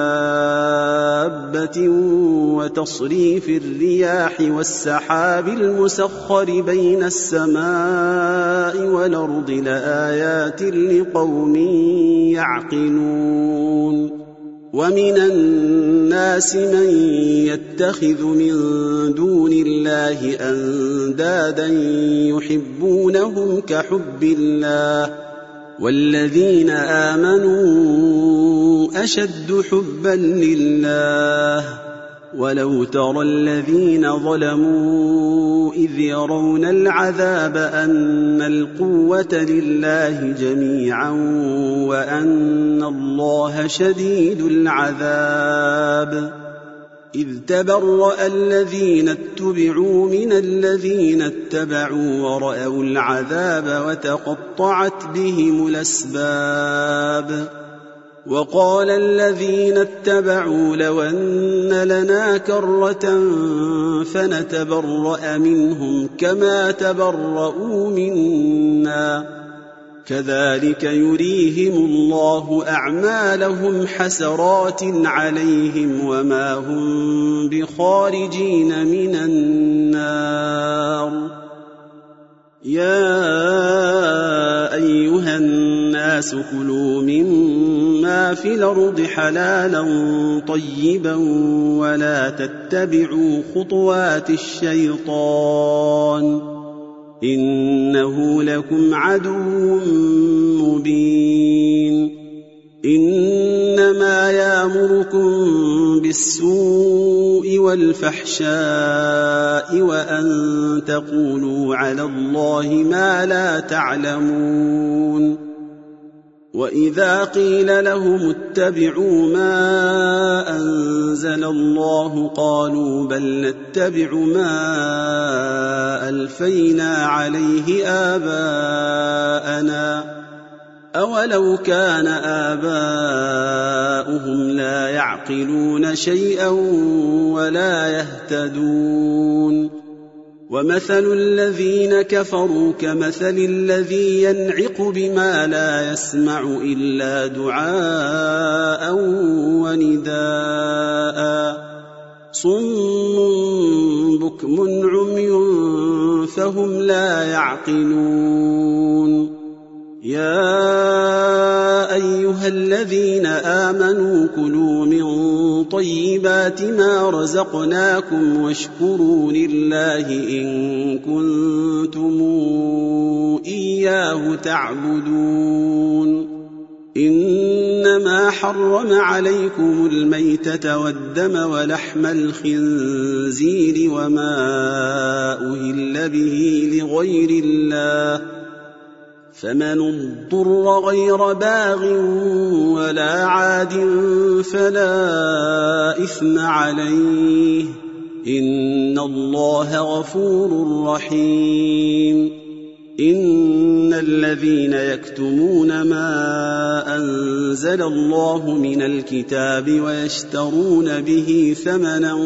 دابة وتصريف الرياح والسحاب المسخر بين السماء والأرض لآيات لقوم يعقلون ومن الناس من يتخذ من دون الله أندادا يحبونهم كحب الله والذين آمنوا أشد حبا لله ولو ترى الذين ظلموا إذ يرون العذاب أن القوة لله جميعا وأن الله شديد العذاب إذ تبرأ الذين اتبعوا من الذين اتبعوا ورأوا العذاب وتقطعت بهم الأسباب وقال الذين اتبعوا لو أن لنا كرة فنتبرأ منهم كما تبرؤوا منا كذلك يريهم الله أعمالهم حسرات عليهم وما هم بخارجين من النار يا أيها الناس كلوا مما في الأرض حلالا طيبا ولا تتبعوا خطوات الشيطان إنه لكم عدو مبين إنما يأمركم بالسوء والفحشاء وأن تقولوا على الله ما لا تعلمون وإذا قيل لهم اتبعوا ما أنزل الله قالوا بل نتبع ما ألفينا عليه آباءنا أولو كان آباؤهم لا يعقلون شيئا ولا يهتدون ومثل الذين كفروا كمثل الذي ينعق بما لا يسمع إلا دعاء ونداء صم بكم عمي فهم لا يعقلون يا أيها الذين آمنوا كلوا من طيبات ما رزقناكم واشكروا لله إن كنتم إياه تعبدون إنما حرم عليكم الميتة والدم ولحم الخنزير وما أهل به لغير الله فمن اضطر غير باغ ولا عاد فلا إثم عليه إن الله غفور رحيم إن الذين يكتمون ما أنزل الله من الكتاب ويشترون به ثمنا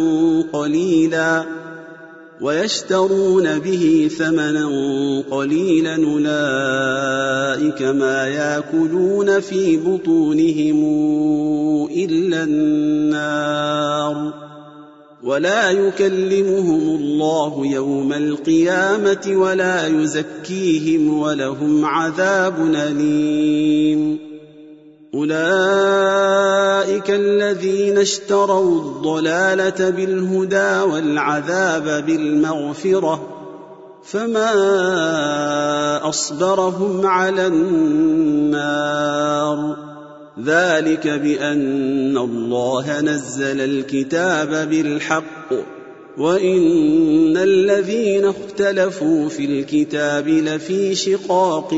قليلا أولئك ما يأكلون في بطونهم إلا النار ولا يكلمهم الله يوم القيامة ولا يزكيهم ولهم عذاب أليم أولئك الذين اشتروا الضلالة بالهدى والعذاب بالمغفرة فما أصبرهم على النار ذلك بأن الله نزل الكتاب بالحق وإن الذين اختلفوا في الكتاب لفي شقاق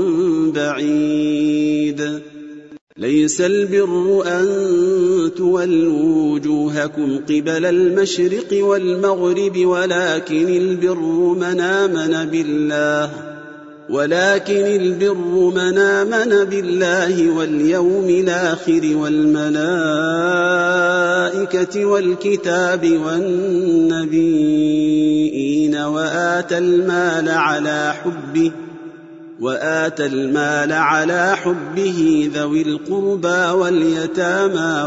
بعيد ليس البر أن تولوا وجوهكم قبل المشرق والمغرب ولكن البر من آمن بالله واليوم الآخر والملائكة والكتاب والنبيين وآتى المال على حبه ذوي القربى واليتامى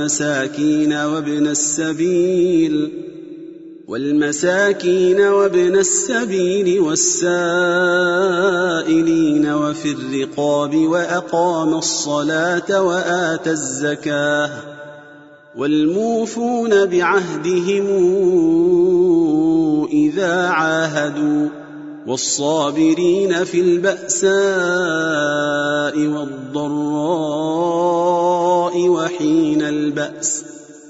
والمساكين وابن السبيل والسائلين وفي الرقاب وأقام الصلاة والموفون بعهدهم إذا عاهدوا والصابرين في البأساء والضراء وحين البأس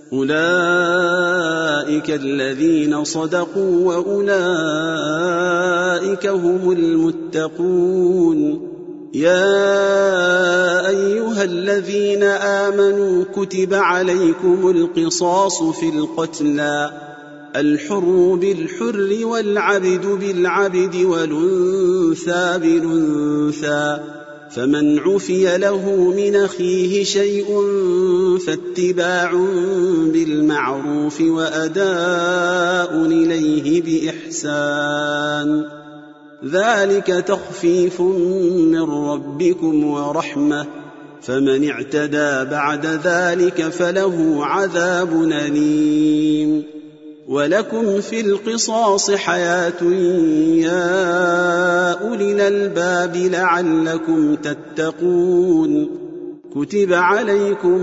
أولئك الذين صدقوا وأولئك هم المتقون يا أيها الذين آمنوا كتب عليكم القصاص في القتلى الحر بالحر والعبد بالعبد والأنثى بالأنثى فمن عفي له من أخيه شيء فاتباع بالمعروف وأداء إليه بإحسان ذلك تخفيف من ربكم ورحمة فمن اعتدى بعد ذلك فله عذاب أليم ولكم في القصاص حياة يا أولي الألباب لعلكم تتقون كتب عليكم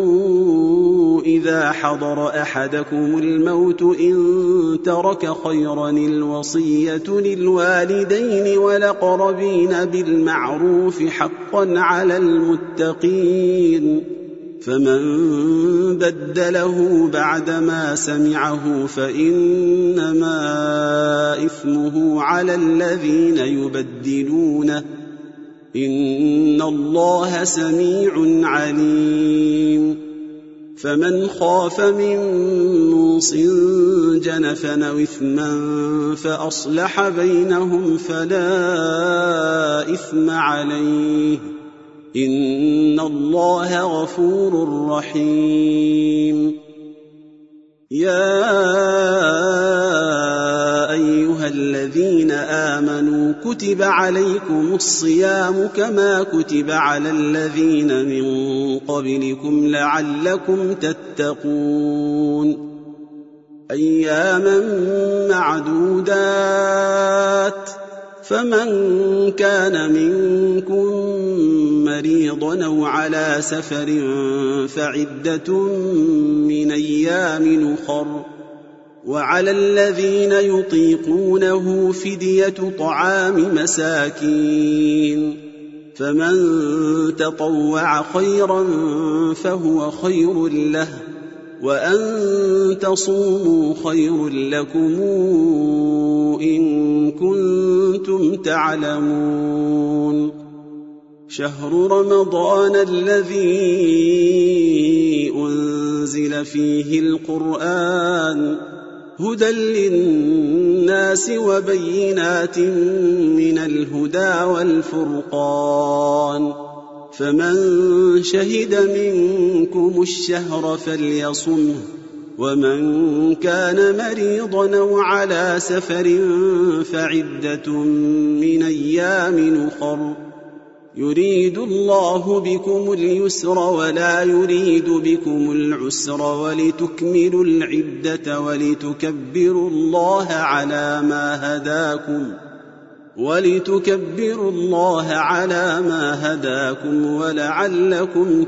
إذا حضر أحدكم الموت إن ترك خيرا الوصية للوالدين والأقربين بالمعروف حقا على المتقين فمن بدله بعدما سمعه فإنما إثمه على الذين يبدلونه إن الله سميع عليم فمن خاف من موص جنفا أو إثما فأصلح بينهم فلا إثم عليه إن الله غفور رحيم يا أيها الذين آمنوا كتب عليكم الصيام كما كتب على الذين من قبلكم لعلكم تتقون أياما معدودات فمن كان منكم مريضا أو على سفر فعدة من أيام أخر وعلى الذين يطيقونه فدية طعام مساكين فمن تطوع خيرا فهو خير له وأن تصوموا خير لكم إن كنتم تعلمون شهر رمضان الذي أنزل فيه القرآن هدى للناس وبينات من الهدى والفرقان فمن شهد منكم الشهر فليصمه ومن كان مريضا أو على سفر فعدة من أيام أخر يريد الله بكم اليسر ولا يريد بكم العسر ولتكملوا العدة ولتكبروا الله على ما هداكم ولعلكم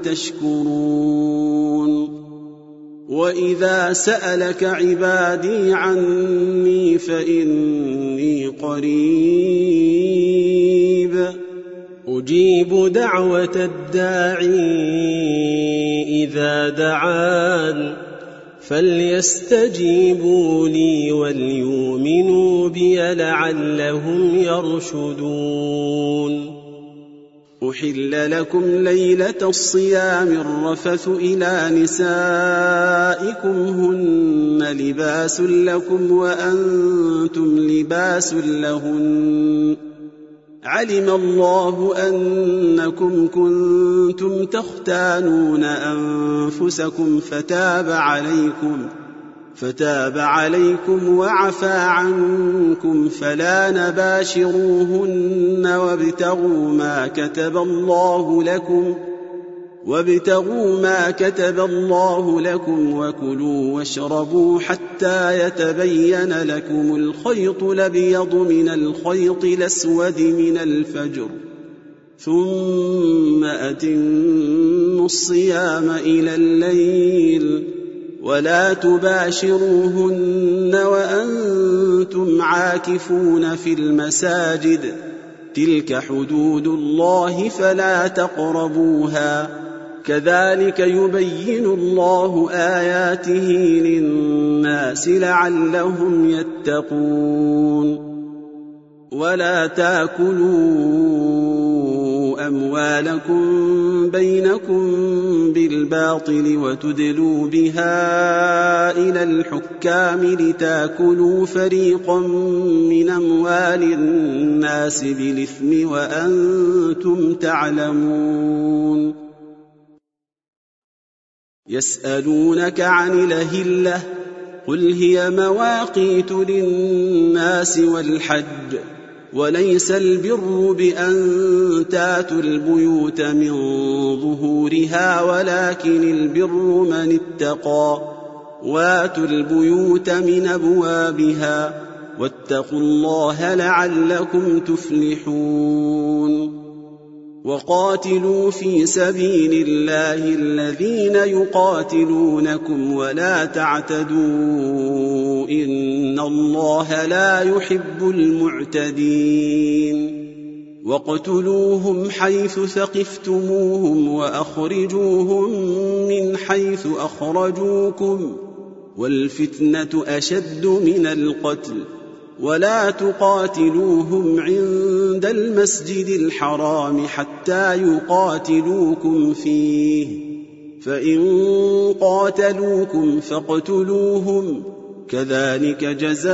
تشكرون وإذا سألك عبادي عني فإني قريب أجيب دعوة الداعي إذا دعان فليستجيبوا لي وليؤمنوا بي لعلهم يرشدون أحل لكم ليلة الصيام الرفث إلى نسائكم هن لباس لكم وأنتم لباس لهن علم الله أنكم كنتم تختانون أنفسكم فتاب عليكم وعفى عنكم فلا نباشروهن وابتغوا ما كتب الله لكم وكلوا واشربوا حتى يتبين لكم الخيط الأبيض من الخيط الأسود من الفجر ثم أتموا الصيام إلى الليل ولا تباشروهن وأنتم عاكفون في المساجد تلك حدود الله فلا تقربوها كذلك يبين الله آياته للناس لعلهم يتقون ولا تاكلوا أموالكم بينكم بالباطل وتدلوا بها إلى الحكام لتاكلوا فريقا من أموال الناس بالإثم وأنتم تعلمون يسألونك عن الأهلة قل هي مواقيت للناس والحج وليس البر بأن تاتوا البيوت من ظهورها ولكن البر من اتقى واتوا البيوت من أبوابها واتقوا الله لعلكم تفلحون وقاتلوا في سبيل الله الذين يقاتلونكم ولا تعتدوا إن الله لا يحب المعتدين واقتلوهم حيث ثقفتموهم وأخرجوهم من حيث أخرجوكم والفتنة أشد من القتل ولا تقاتلوهم عند المسجد الحرام حتى يقاتلوكم فيه فإن قاتلوكم فاقتلوهم كذلك جزاء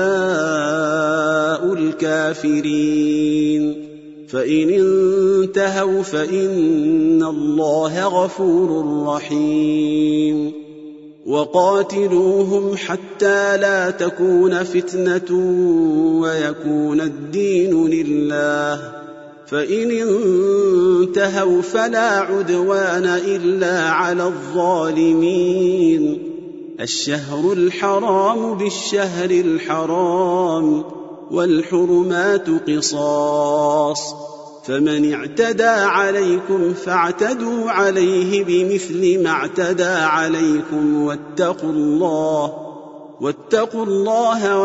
الكافرين فإن انتهوا فإن الله غفور رحيم وقاتلوهم حتى لا تكون فتنة ويكون الدين لله فإن انتهوا فلا عدوان إلا على الظالمين الشهر الحرام بالشهر الحرام والحرمات قصاص فمن اعتدى عليكم فاعتدوا عليه بمثل ما اعتدى عليكم واتقوا الله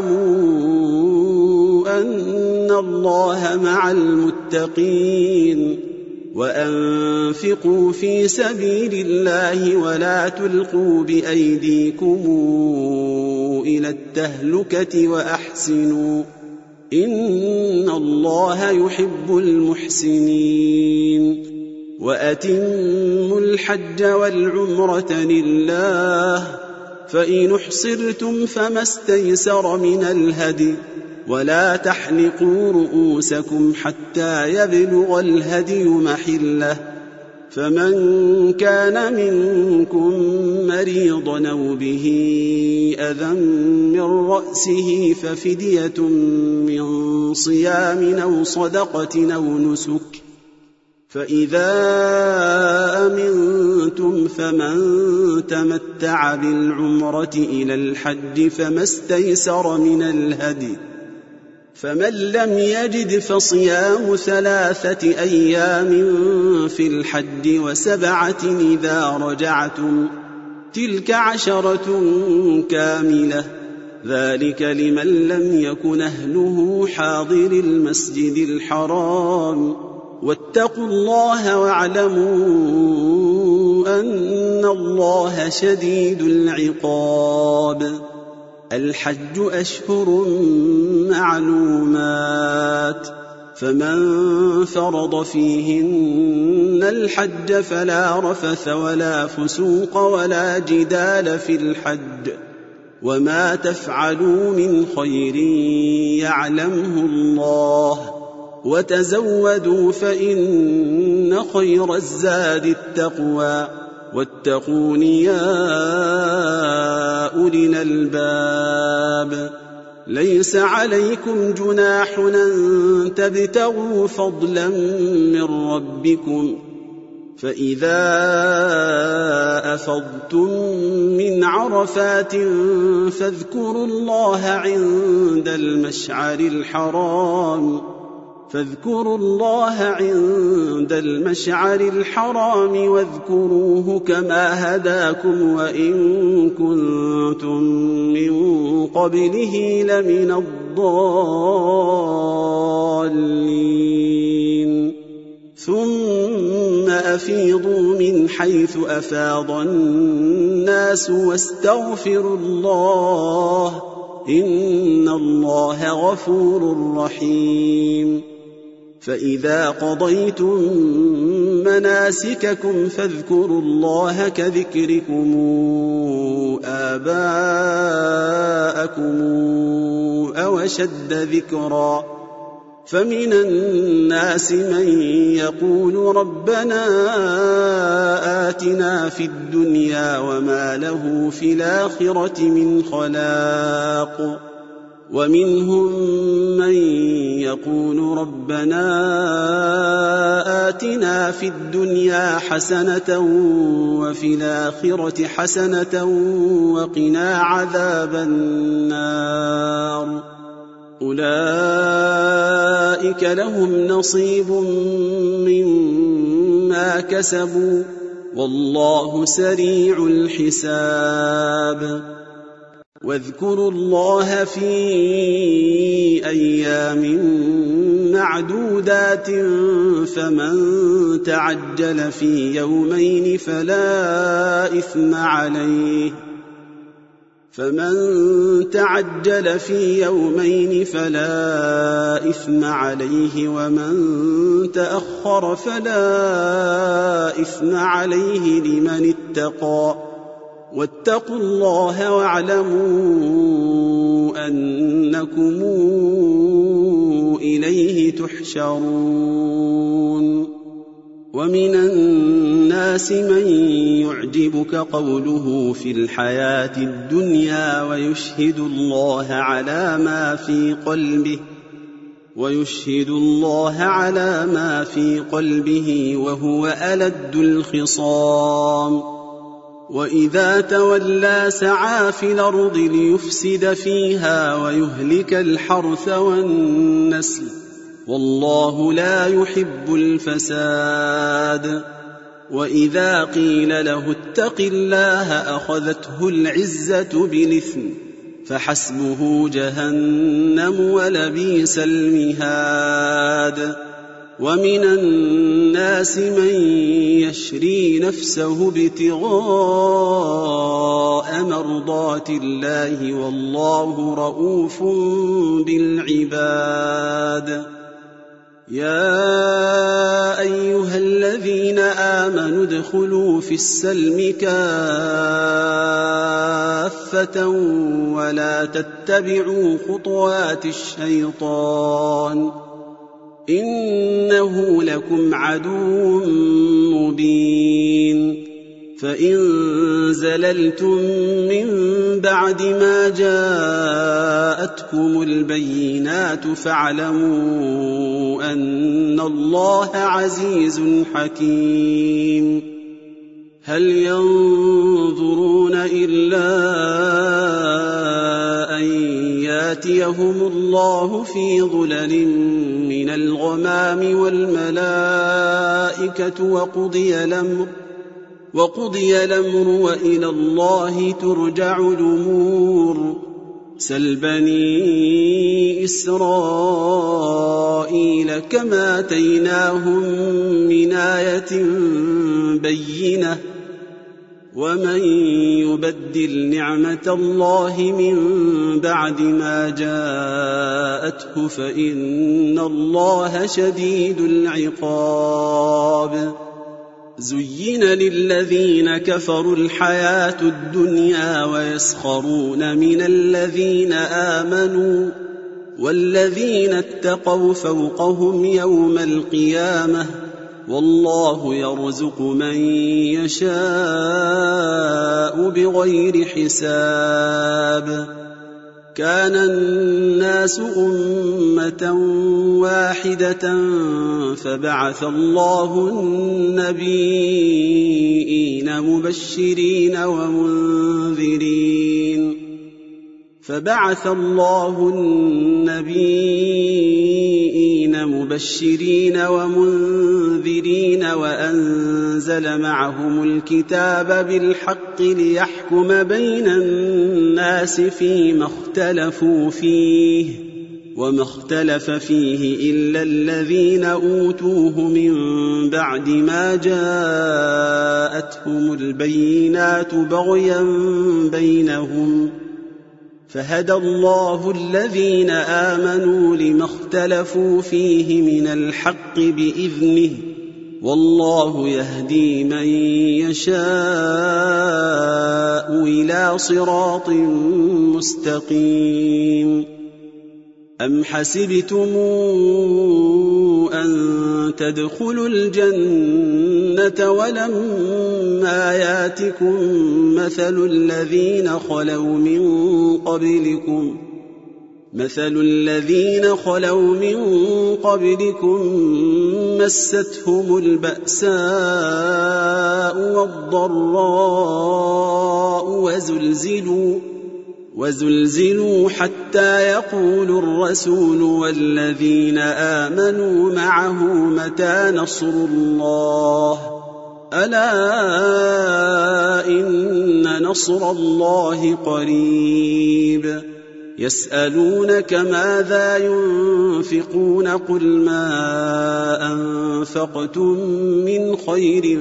واعلموا أن الله مع المتقين وأنفقوا في سبيل الله ولا تلقوا بأيديكم إلى التهلكة وأحسنوا إن الله يحب المحسنين وأتموا الحج والعمرة لله فإن احصرتم فما استيسر من الهدي ولا تحلقوا رؤوسكم حتى يبلغ الهدي محله فمن كان منكم مريضا أو به أذى من رأسه ففدية من صيام أو صدقة أو نسك فإذا أمنتم فمن تمتع بالعمرة إلى الحج فما استيسر من الهدي فمن لم يجد فصيام 3 أيام في الحج و7 إذا رجعتم تلك 10 كاملة ذلك لمن لم يكن أهله حاضر المسجد الحرام واتقوا الله واعلموا أن الله شديد العقاب الحج أشهر معلومات فمن فرض فيهن الحج فلا رفث ولا فسوق ولا جدال في الحج وما تفعلوا من خير يعلمه الله وتزودوا فإن خير الزاد التقوى واتقون يا أولي الألباب ليس عليكم جناح أن تبتغوا فضلا من ربكم فإذا أفضتم من عرفات فاذكروا الله عند المشعر الحرام فاذكروا الله عند المشعر الحرام واذكروه كما هداكم وإن كنتم من قبله لمن الضالين ثم أفيضوا من حيث أفاض الناس واستغفروا الله إن الله غفور رحيم فإذا قضيتم مناسككم فاذكروا الله كذكركم آباءكم أو أشد ذكرا فمن الناس من يقول ربنا آتنا في الدنيا وما له في الآخرة من خلاق ومنهم من يقول ربنا آتنا في الدنيا حسنة وفي الآخرة حسنة وقنا عذاب النار أولئك لهم نصيب مما كسبوا والله سريع الحساب واذكروا الله في أيام معدودات فمن تعجل في يومين فلا إثم عليه ومن تأخر فلا إثم عليه لمن اتقى واتقوا الله واعلموا أنكم إليه تحشرون ومن الناس من يعجبك قوله في الحياة الدنيا ويشهد الله على ما في قلبه وهو ألد الخصام وإذا تولى سعى في الأرض ليفسد فيها ويهلك الحرث والنسل والله لا يحب الفساد وإذا قيل له اتق الله أخذته العزة بالإثم فحسبه جهنم ولبئس المهاد ومن الناس من يشري نفسه ابتغاء مرضات الله والله رؤوف بالعباد يا أيها الذين آمنوا ادخلوا في السلم كافة ولا تتبعوا خطوات الشيطان إنه لكم عدو مبين فإن زللتم من بعد ما جاءتكم البينات فاعلموا أن الله عزيز حكيم هل ينظرون إلا أن ياتيهم الله في ظلل من الغمام والملائكة وقضي الأمر وإلى الله ترجع الأمور سل بني إسرائيل كما آتيناهم من آية بينة ومن يبدل نعمة الله من بعد ما جاءته فإن الله شديد العقاب زين للذين كفروا الحياة الدنيا ويسخرون من الذين آمنوا والذين اتقوا فوقهم يوم القيامة والله يرزق من يشاء بغير حساب كان الناس أمة واحدة فبعث الله النبيين مبشرين ومنذرين فبعث الله النبيين مبشرين ومنذرين وأنزل معهم الكتاب بالحق ليحكم بين الناس فيما اختلفوا فيه وما اختلف فيه إلا الذين أوتوه من بعد ما جاءتهم البينات بغيا بينهم فهدى الله الذين آمنوا لما اختلفوا فيه من الحق بإذنه والله يهدي من يشاء إلى صراط مستقيم أم حسبتم أن تدخلوا الجنة ولما ياتكم مثل الذين خلوا من قبلكم مستهم البأساء والضراء وزلزلوا حتى يقول الرسول والذين آمنوا معه متى نصر الله ألا إن نصر الله قريب يسألونك ماذا ينفقون قل ما أنفقتم من خير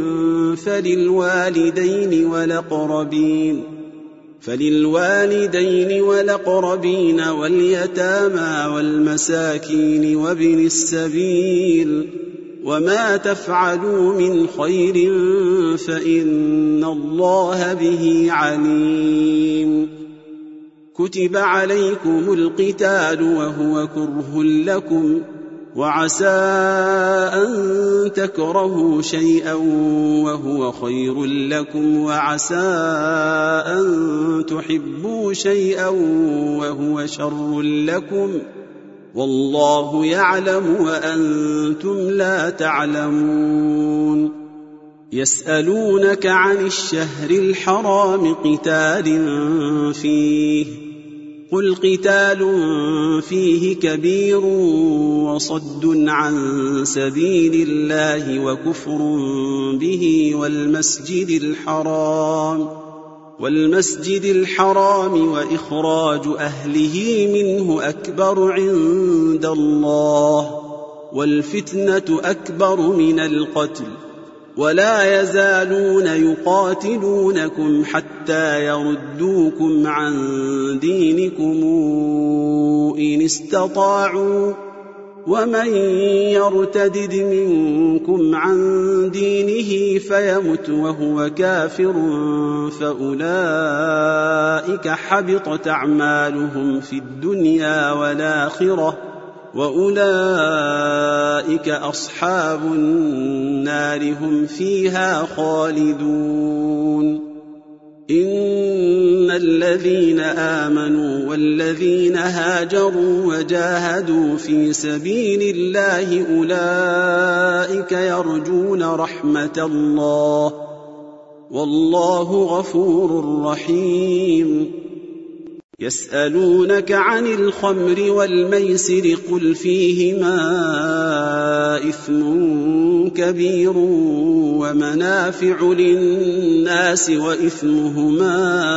فللوالدين والأقربين واليتامى والمساكين وابن السبيل وما تفعلوا من خير فإن الله به عليم كتب عليكم القتال وهو كره لكم وعسى أن تكرهوا شيئا وهو خير لكم وعسى أن تحبوا شيئا وهو شر لكم والله يعلم وأنتم لا تعلمون يسألونك عن الشهر الحرام قتال فيه قل قتال فيه كبير وصد عن سبيل الله وكفر به والمسجد الحرام وإخراج أهله منه أكبر عند الله والفتنة أكبر من القتل ولا يزالون يقاتلونكم حتى يردوكم عن دينكم إن استطاعوا ومن يرتدد منكم عن دينه فيمت وهو كافر فأولئك حبطت أعمالهم في الدنيا والآخرة وأولئك أصحاب النار هم فيها خالدون إن الذين آمنوا والذين هاجروا وجاهدوا في سبيل الله أولئك يرجون رحمة الله والله غفور رحيم يسألونك عن الخمر والميسر قل فيهما إثم كبير ومنافع للناس وإثمهما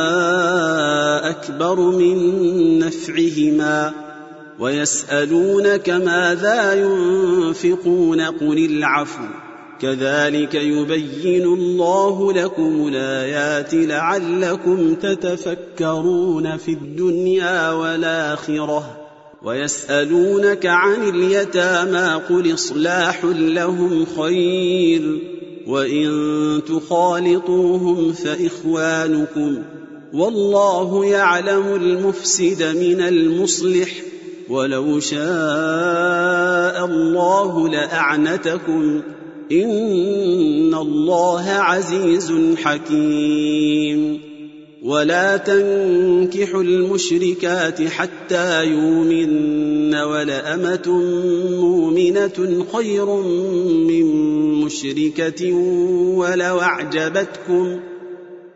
أكبر من نفعهما ويسألونك ماذا ينفقون قل العفو كذلك يبين الله لكم الآيات لعلكم تتفكرون في الدنيا والآخرة ويسألونك عن اليتامى قل إصلاح لهم خير وإن تخالطوهم فإخوانكم والله يعلم المفسد من المصلح ولو شاء الله لأعنتكم إن الله عزيز حكيم ولا تنكحوا المشركات حتى يؤمنن ولأمة مؤمنة خير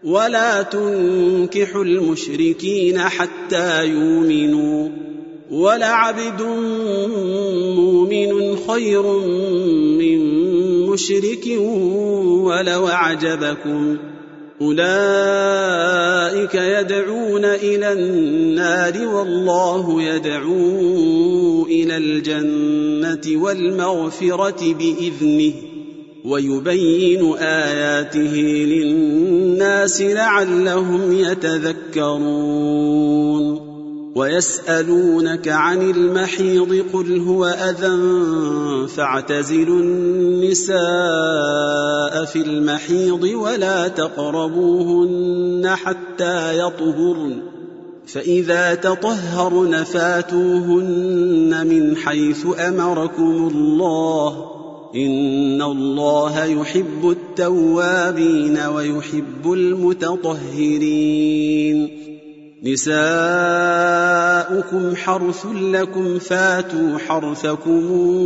ولا تنكحوا المشركين حتى يؤمنوا ولعبد مؤمن خير من مشرك ولو أعجبكم أولئك يدعون إلى النار والله يدعو إلى الجنة والمغفرة بإذنه ويبين آياته للناس لعلهم يتذكرون ويسألونك عن المحيض قل هو أذى فاعتزلوا النساء في المحيض ولا تقربوهن حتى يطهرن فإذا تطهرن فاتوهن من حيث أمركم الله إن الله يحب التوابين ويحب المتطهرين نساؤكم حرث لكم فاتوا حرثكم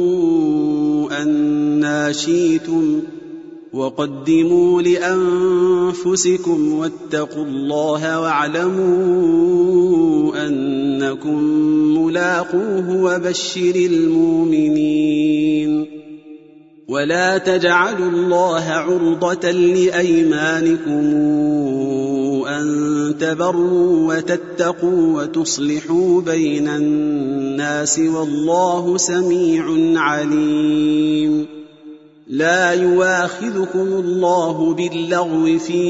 أنى شئتم وقدموا لأنفسكم واتقوا الله واعلموا أنكم ملاقوه وبشر المؤمنين ولا تجعلوا الله عرضة لأيمانكم أن تبروا وتتقوا وتصلحوا بين الناس والله سميع عليم لا يؤاخذكم الله باللغو في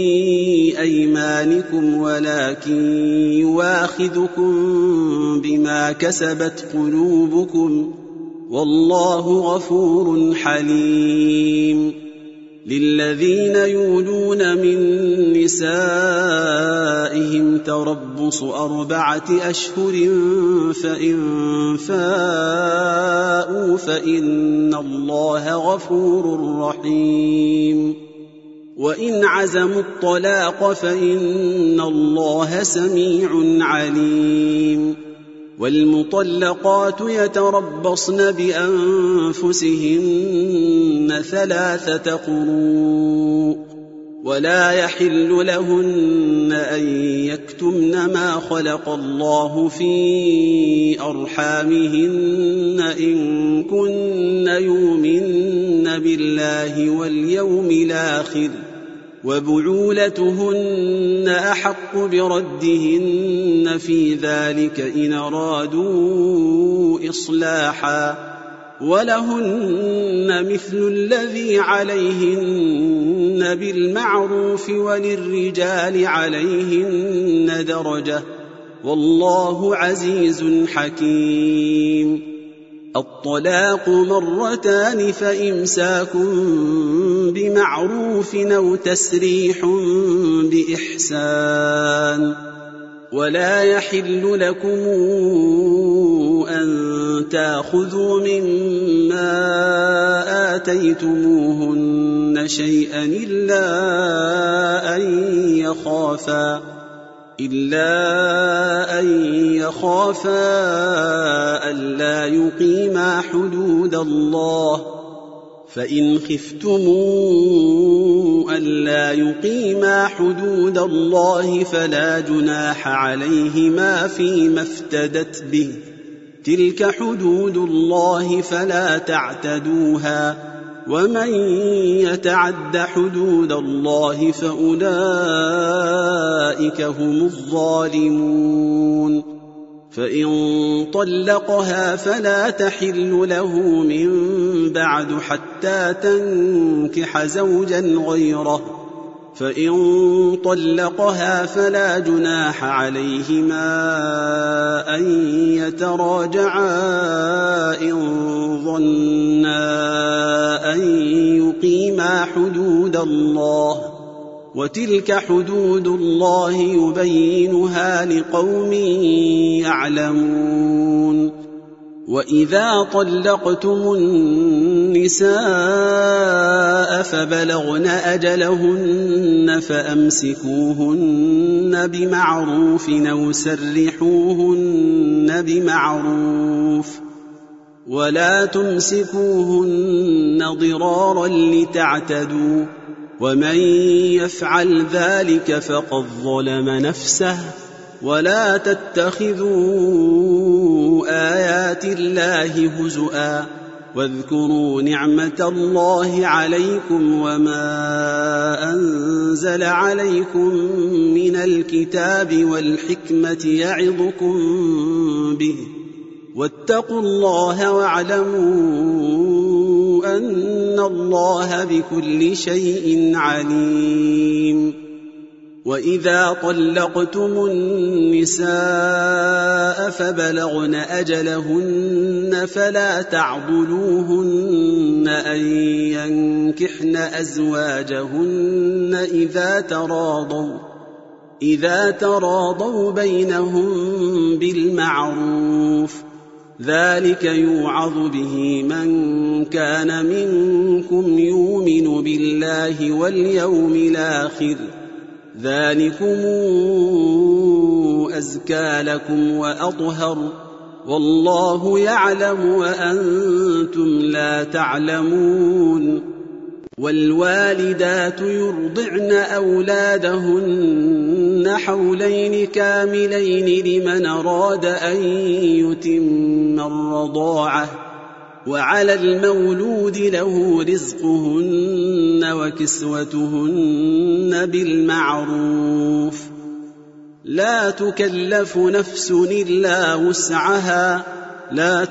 أيمانكم ولكن يؤاخذكم بما كسبت قلوبكم والله غفور حليم للذين يولون من نسائهم تربص 4 أشهر فإن فاءوا فإن الله غفور رحيم وإن عزموا الطلاق فإن الله سميع عليم والمطلقات يتربصن بأنفسهن 3 قروء ولا يحل لهن أن يكتمن ما خلق الله في أرحامهن إن كن يؤمن بالله واليوم الآخر وبعولتهن أحق بردهن في ذلك إن أرادوا إصلاحا ولهن مثل الذي عليهن بالمعروف وللرجال عليهن درجة والله عزيز حكيم الطلاق 2 فإمساك بمعروف أو تسريح بإحسان ولا يحل لكم أن تأخذوا مما آتيتموهن شيئا إلا أن يخافا ألا يقيما حدود الله فإن خفتموا ألا يقيما حدود الله فلا جناح عليهما فيما افتدت به تلك حدود الله فلا تعتدوها ومن يتعد حدود الله فأولئك هم الظالمون فإن طلقها فلا تحل له من بعد حتى تنكح زوجا غيره فإن طلقها فلا جناح عليهما أن يتراجعا إن ظنا أن يقيما حدود الله وتلك حدود الله يبينها لقوم يعلمون وإذا طلقتم النساء فبلغن أجلهن فأمسكوهن بمعروف أو سرحوهن بمعروف ولا تمسكوهن ضرارا لتعتدوا ومن يفعل ذلك فقد ظلم نفسه. ولا تتخذوا آيات الله هزؤا واذكروا نعمة الله عليكم وما أنزل عليكم من الكتاب والحكمة يعظكم به واتقوا الله واعلموا أن الله بكل شيء عليم. وإذا طلقتم النساء فبلغن أجلهن فلا تعضلوهن أن ينكحن أزواجهن إذا تراضوا بينهم بالمعروف، ذلك يوعظ به من كان منكم يؤمن بالله واليوم الآخر، ذلكم أزكى لكم وأطهر، والله يعلم وأنتم لا تعلمون. والوالدات يرضعن أولادهن حولين كاملين لمن أراد أن يتم الرضاعة، وعلى المولود له رزقهن وكسوتهن بالمعروف، لا تكلف نفس إلا وسعها، لا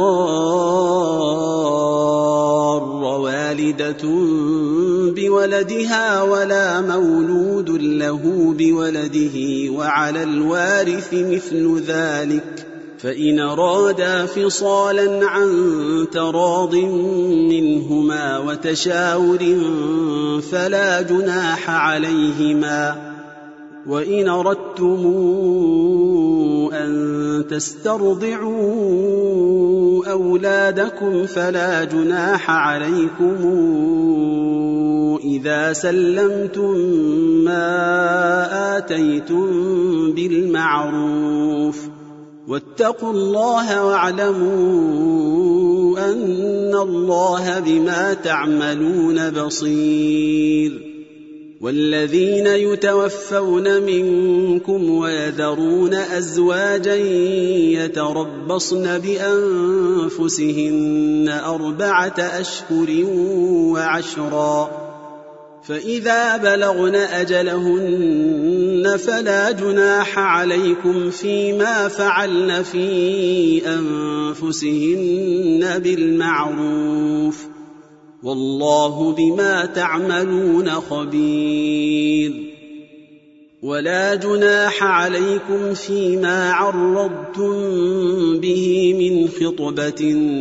تضار والدة بولدها ولا مولود له بولده، وعلى الوارث مثل ذلك، فإن أرادا فصالا عن تراض منهما وتشاور فلا جناح عليهما. وإن أردتم أن تسترضعوا أولادكم فلا جناح عليكم إذا سلمتم ما آتيتم بالمعروف، واتقوا الله واعلموا أن الله بما تعملون بصير. والذين يتوفون منكم ويذرون أزواجا يتربصن بأنفسهن 4 أشهر وعشرا، فإذا بلغن أجلهن فلا جناح عليكم فيما فعلن في أنفسهن بالمعروف، والله بما تعملون خبير. ولا جناح عليكم فيما عرضتم به من خطبة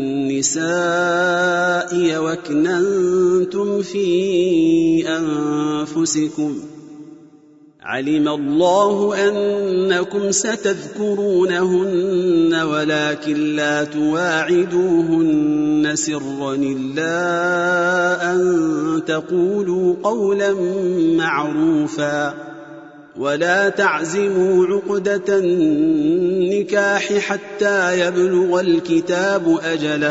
النساء وأكننتم في أنفسكم، علم الله أنكم ستذكرونهن ولكن لا تواعدوهن سرا إلا أن تقولوا قولا معروفا، ولا تعزموا عقدة النكاح حتى يبلغ الكتاب أجله،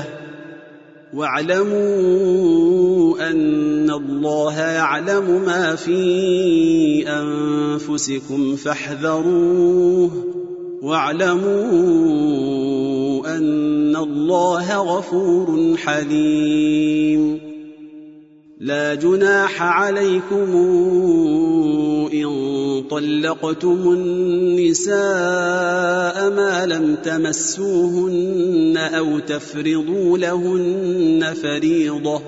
واعلموا أن الله يعلم ما في أنفسكم فاحذروه، واعلموا أن الله غفور حليم. لا جناح عليكم إن طلقتم النساء ما لم تمسوهن أو تفرضوا لهن فريضة،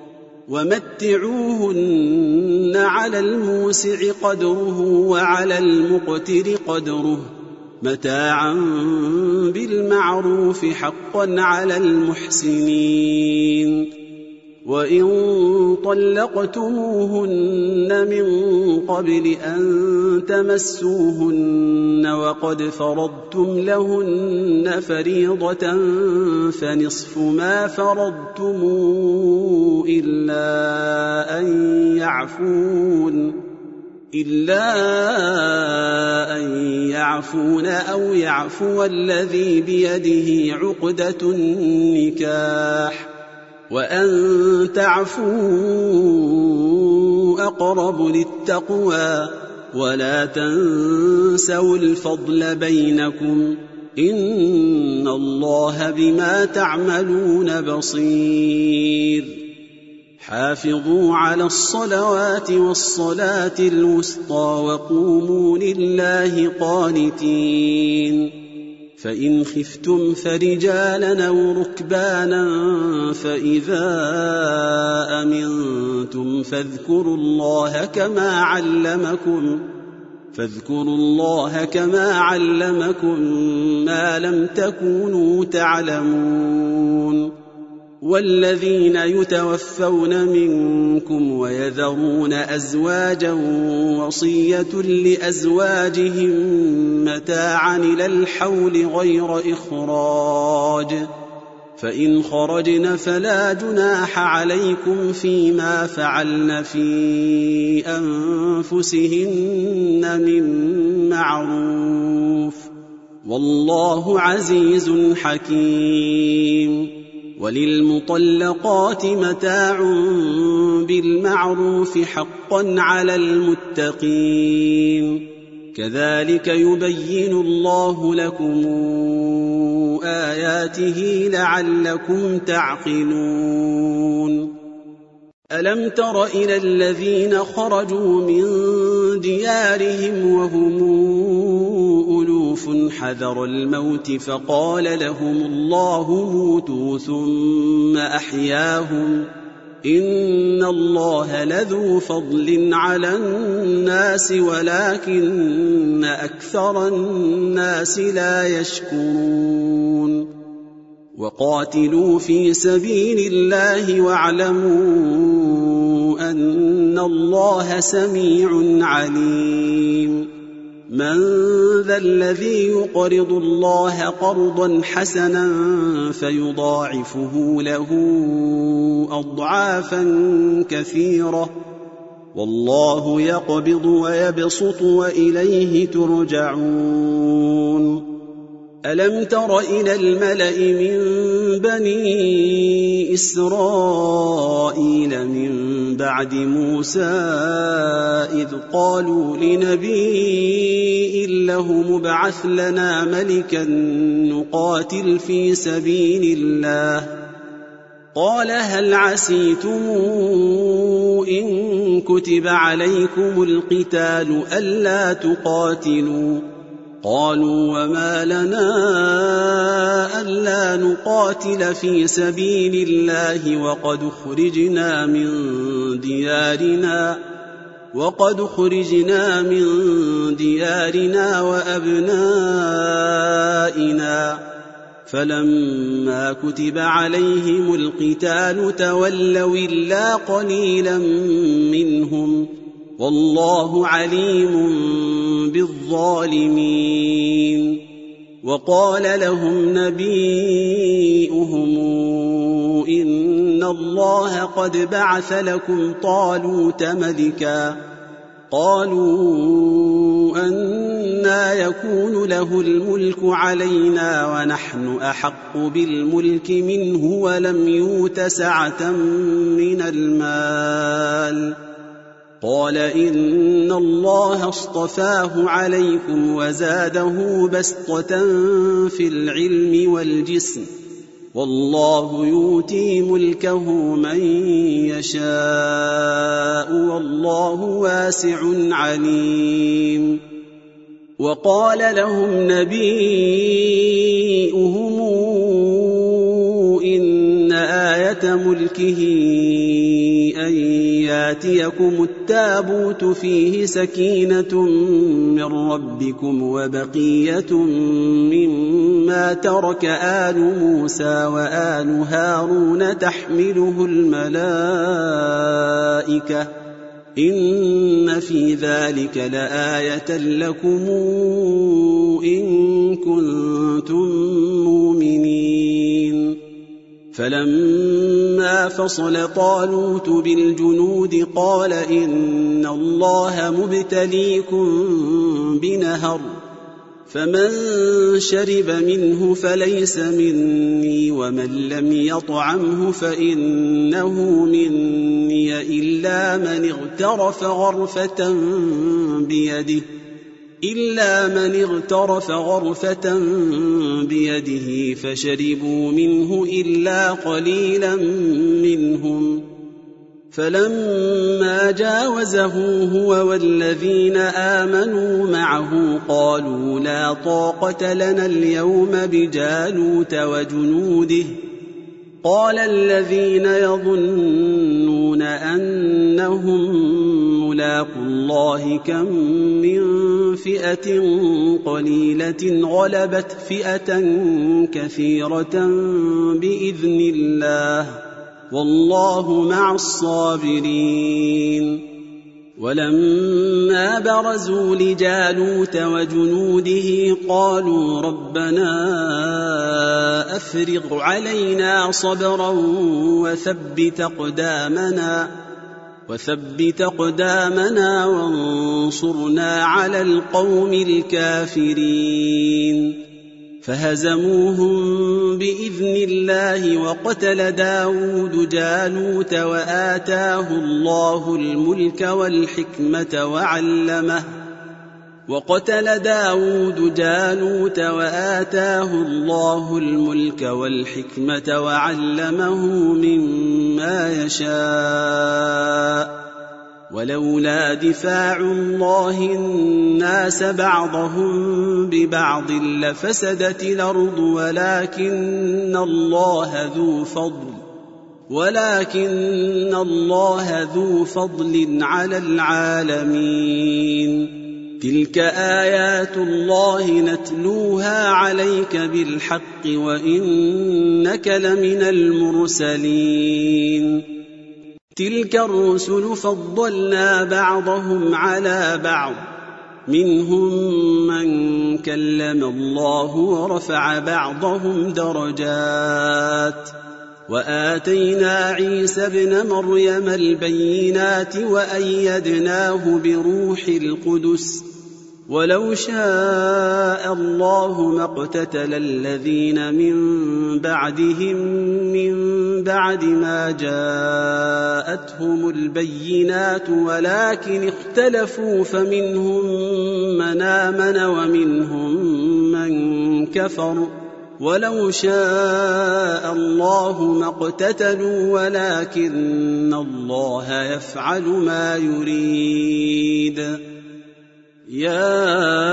ومتعوهن على الموسع قدره وعلى المقتر قدره متاعا بالمعروف حقا على المحسنين. وإن طلقتموهن من قبل أن تمسوهن وقد فرضتم لهن فريضة فنصف ما فرضتم إلا أن يعفون أو يعفو الذي بيده عقدة النكاح، وأن تعفوا أقرب للتقوى ولا تنسوا الفضل بينكم إن الله بما تعملون بصير حافظوا على الصلوات والصلاة الوسطى وقوموا لله قانتين فإن خفتم فرجالا أو ركبانا فإذا أمنتم فاذكروا الله كما علمكم ما لم تكونوا تعلمون والذين يتوفون منكم ويذرون أزواجا وصية لأزواجهم متاعا إلى الحول غير إخراج فإن خرجن فلا جناح عليكم فيما فعلن في أنفسهن من معروف والله عزيز حكيم وللمطلقات متاع بالمعروف حقا على المتقين كذلك يبين الله لكم آياته لعلكم تعقلون ألم تر إلى الذين خرجوا من ديارهم وهم ألوف حذر الموت فقال لهم الله موتوا ثم أحياهم إن الله لذو فضل على الناس ولكن أكثر الناس لا يشكرون وقاتلوا في سبيل الله واعلموا أن الله سميع عليم من ذا الذي يقرض الله قرضا حسنا فيضاعفه له أضعافا كثيرة والله يقبض ويبسط وإليه ترجعون ألم تر إلى الملأ من بني إسرائيل من بعد موسى إذ قالوا لنبي له مبعث لنا ملكا نقاتل في سبيل الله قال هل عسيتم إن كتب عليكم القتال ألا تقاتلوا قالوا وما لنا ألا نقاتل في سبيل الله وقد خرجنا من ديارنا وأبنائنا فلما كتب عليهم القتال تولوا إلا قليلا منهم والله عليم بالظالمين وقال لهم نبيئهم إن الله قد بعث لكم طالوت ملكا قالوا أنى يكون له الملك علينا ونحن أحق بالملك منه ولم يؤت سعة من المال قال إن الله اصطفاه عليكم وزاده بسطة في العلم والجسم والله يؤتي ملكه من يشاء والله واسع عليم وقال لهم نبيئهم إن آية ملكه أن ياتيكم التابوت فيه سكينة من ربكم وبقية مما ترك آل موسى وآل هارون تحمله الملائكة إن في ذلك لآية لكم إن كنتم مؤمنين فلما فصل طالوت بالجنود قال إن الله مبتليكم بنهر فمن شرب منه فليس مني ومن لم يطعمه فإنه مني إلا من اغترف غرفة بيده فشربوا منه إلا قليلا منهم. فلما جاوزه هو والذين آمنوا معه قالوا لا طاقة لنا اليوم بجالوت وجنوده. قال الذين يظنون أنهم ملاقو الله كم من فئة قليلة غلبت فئة كثيرة بإذن الله والله مع الصابرين. ولما برزوا لجالوت وجنوده قالوا ربنا أفرغ علينا صبرا وثبت أقدامنا وانصرنا على القوم الكافرين. فهزموهم بإذن الله وقتل داود جالوت وآتاه الله الملك والحكمة وعلمه مما يشاء. ولولا دفاع الله الناس بعضهم ببعض لفسدت الأرض ولكن الله ذو فضل على العالمين. تلك آيات الله نتلوها عليك بالحق وإنك لمن المرسلين. تلك الرسل فضلنا بعضهم على بعض منهم من كلم الله ورفع بعضهم درجات وآتينا عيسى ابن مريم البينات وأيدناه بروح القدس. ولو شاء الله ما اقتتل الذين من بعدهم من بعد ما جاءتهم البينات ولكن اختلفوا فمنهم من آمن ومنهم من كفر. ولو شاء الله ما اقتتلوا ولكن الله يفعل ما يريد. يا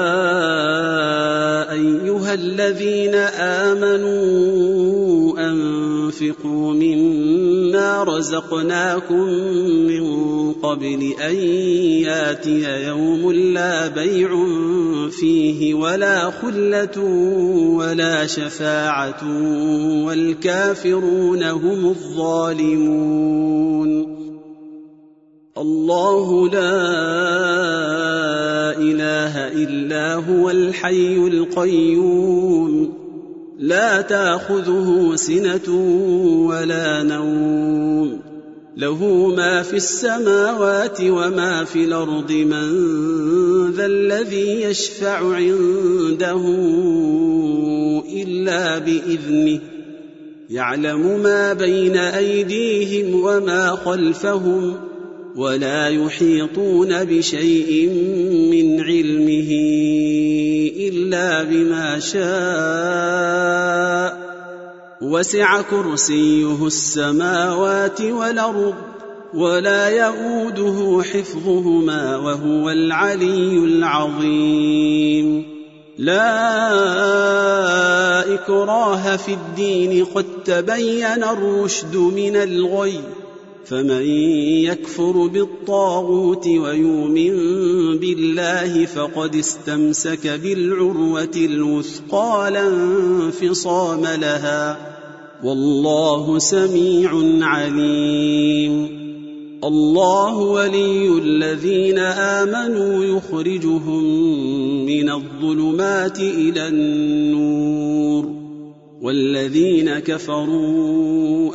أيها الذين آمنوا أنفقوا مما رزقناكم من قبل أن ياتي يوم لا بيع فيه ولا خلة ولا شفاعة والكافرون هم الظالمون. الله لا إله إلا هو الحي القيوم لا تأخذه سنة ولا نوم له ما في السماوات وما في الأرض. من ذا الذي يشفع عنده إلا بإذنه يعلم ما بين أيديهم وما خلفهم ولا يحيطون بشيء من علمه إلا بما شاء. وسع كرسيه السماوات والأرض ولا يئوده حفظهما وهو العلي العظيم. لا إكراه في الدين قد تبين الرشد من الغي. فمن يكفر بالطاغوت ويؤمن بالله فقد استمسك بالعروة الوثقى لا انفصام لها والله سميع عليم. الله ولي الذين آمنوا يخرجهم من الظلمات إلى النور والذين كفروا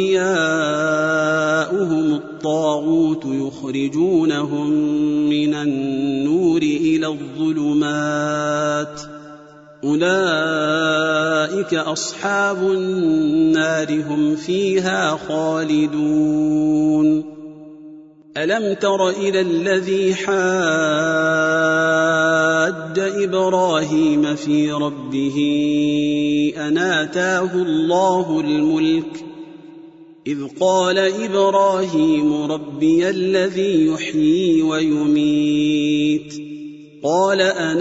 أولياؤهم الطاغوت يخرجونهم من النور إلى الظلمات أولئك أصحاب النار هم فيها خالدون. ألم تر إلى الذي حاج إبراهيم في ربه أن آتاه الله الملك إذ قال إبراهيم ربي الذي يحيي ويميت قال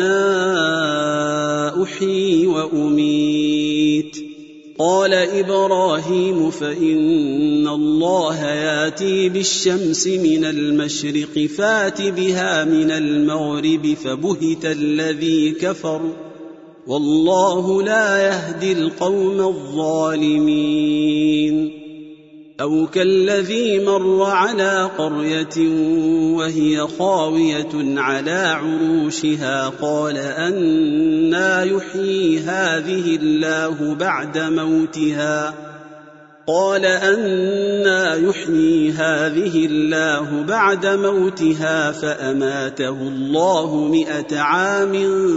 أنا أحيي وأميت قال إبراهيم فإن الله يأتي بالشمس من المشرق فات بها من المغرب فبهت الذي كفر والله لا يهدي القوم الظالمين. أو كالذي مر على قرية وهي خاوية على عروشها قال أنى يحيي هذه الله بعد موتها فأماته الله 100 عام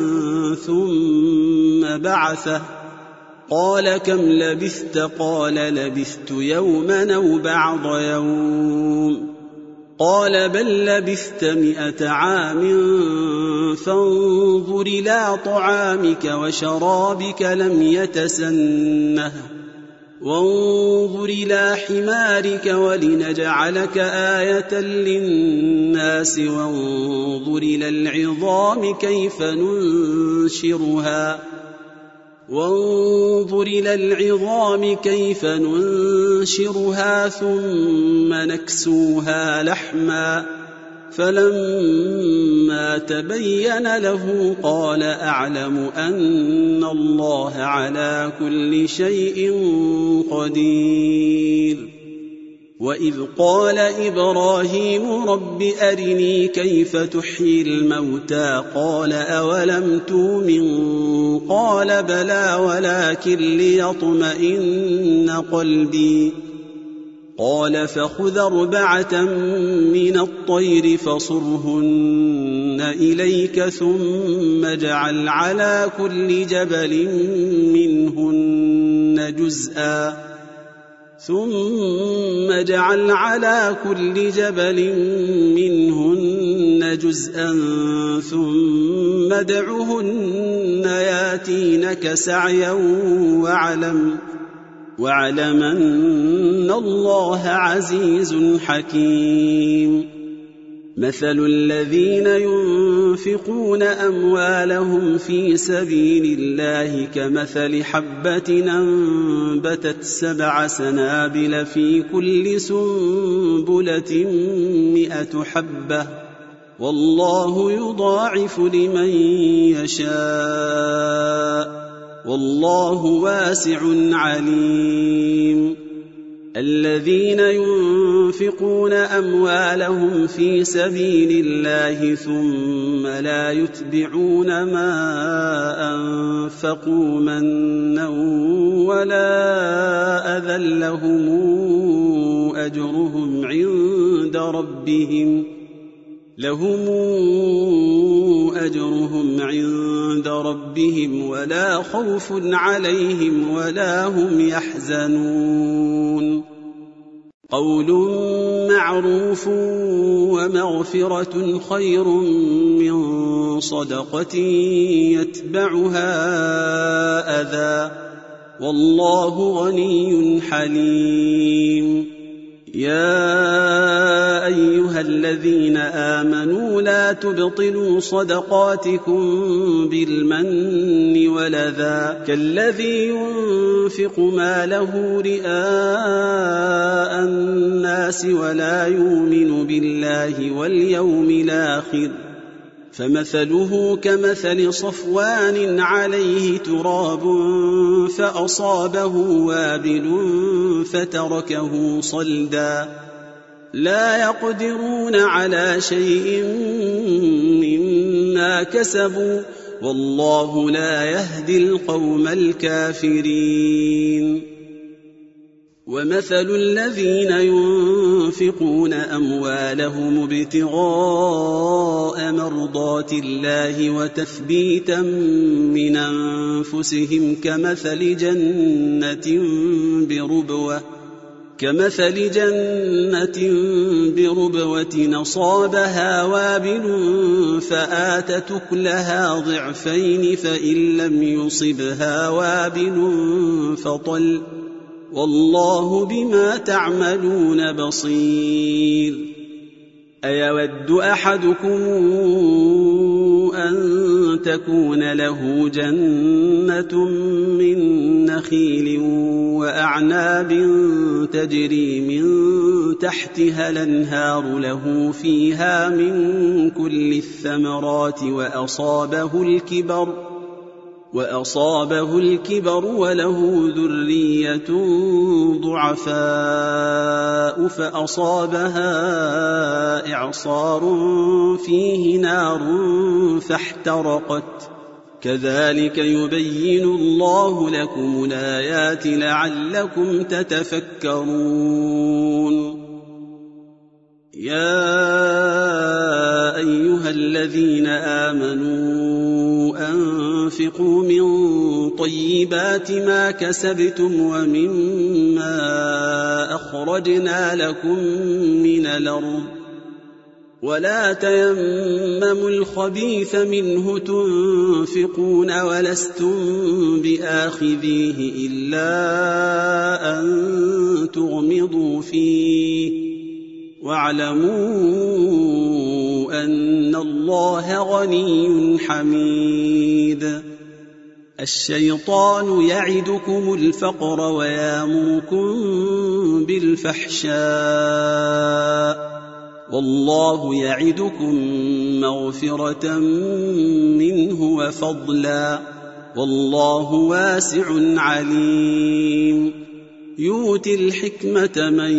ثم بعثه قال كم لبثت قال لبثت يوما أو بعض يوم قال بل لبثت 100 عام فانظر إلى طعامك وشرابك لم يتسنه وانظر إلى حمارك ولنجعلك آية للناس وانظر إلى العظام كيف ننشرها ثم نكسوها لحما فلما تبين له قال أعلم أن الله على كل شيء قدير. وإذ قال إبراهيم رب أرني كيف تحيي الموتى قال أولم تؤمن قال بلى ولكن ليطمئن قلبي قال فخذ 4 من الطير فصرهن إليك ثم اجعل على كل جبل منهن جزءا ثم ادعهن ياتينك سعيا واعلم أن الله عزيز حكيم. مثل الذين ينفقون أموالهم في سبيل الله كمثل حبة أنبتت 7 سنابل في كل سنبلة 100 حبة والله يضاعف لمن يشاء والله واسع عليم. الذين ينفقون أموالهم في سبيل الله ثم لا يتبعون ما أنفقوا منا ولا أذى لهم أجرهم عند ربهم ولا خوف عليهم ولا هم يحزنون. قول معروف ومغفرة خير من صدقة يتبعها أذى والله غني حليم. يا أيها الذين آمنوا لا تبطلوا صدقاتكم بالمن والأذى كالذي ينفق ماله رئاء الناس ولا يؤمن بالله واليوم الآخر فمثله كمثل صفوان عليه تراب فأصابه وابل فتركه صلدا لا يقدرون على شيء مما كسبوا والله لا يهدي القوم الكافرين. ومثل الذين ينفقون أموالهم ابتغاء مرضات الله وتثبيتا من أنفسهم كمثل جنة بربوة أصابها وابل فآتت أكلها ضعفين فإن لم يصبها وابل فطل والله بما تعملون بصير. أيود أحدكم أن تكون له جنة من نخيل وأعناب تجري من تحتها الأنهار له فيها من كل الثمرات وأصابه الكبر وله ذرية ضعفاء فأصابها إعصار فيه نار فاحترقت كذلك يبين الله لكم الآيات لعلكم تتفكرون. يا أيها الذين آمنوا أنفقوا من طيبات ما كسبتم ومما أخرجنا لكم من الأرض ولا تيمموا الخبيث منه تنفقون ولستم بآخذيه إلا أن تغمضوا فيه واعلموا أن الله غني حميد. الشيطان يعدكم الفقر ويامركم بالفحشاء والله يعدكم مغفرة منه وفضلا والله واسع عليم. يؤتي الحكمة من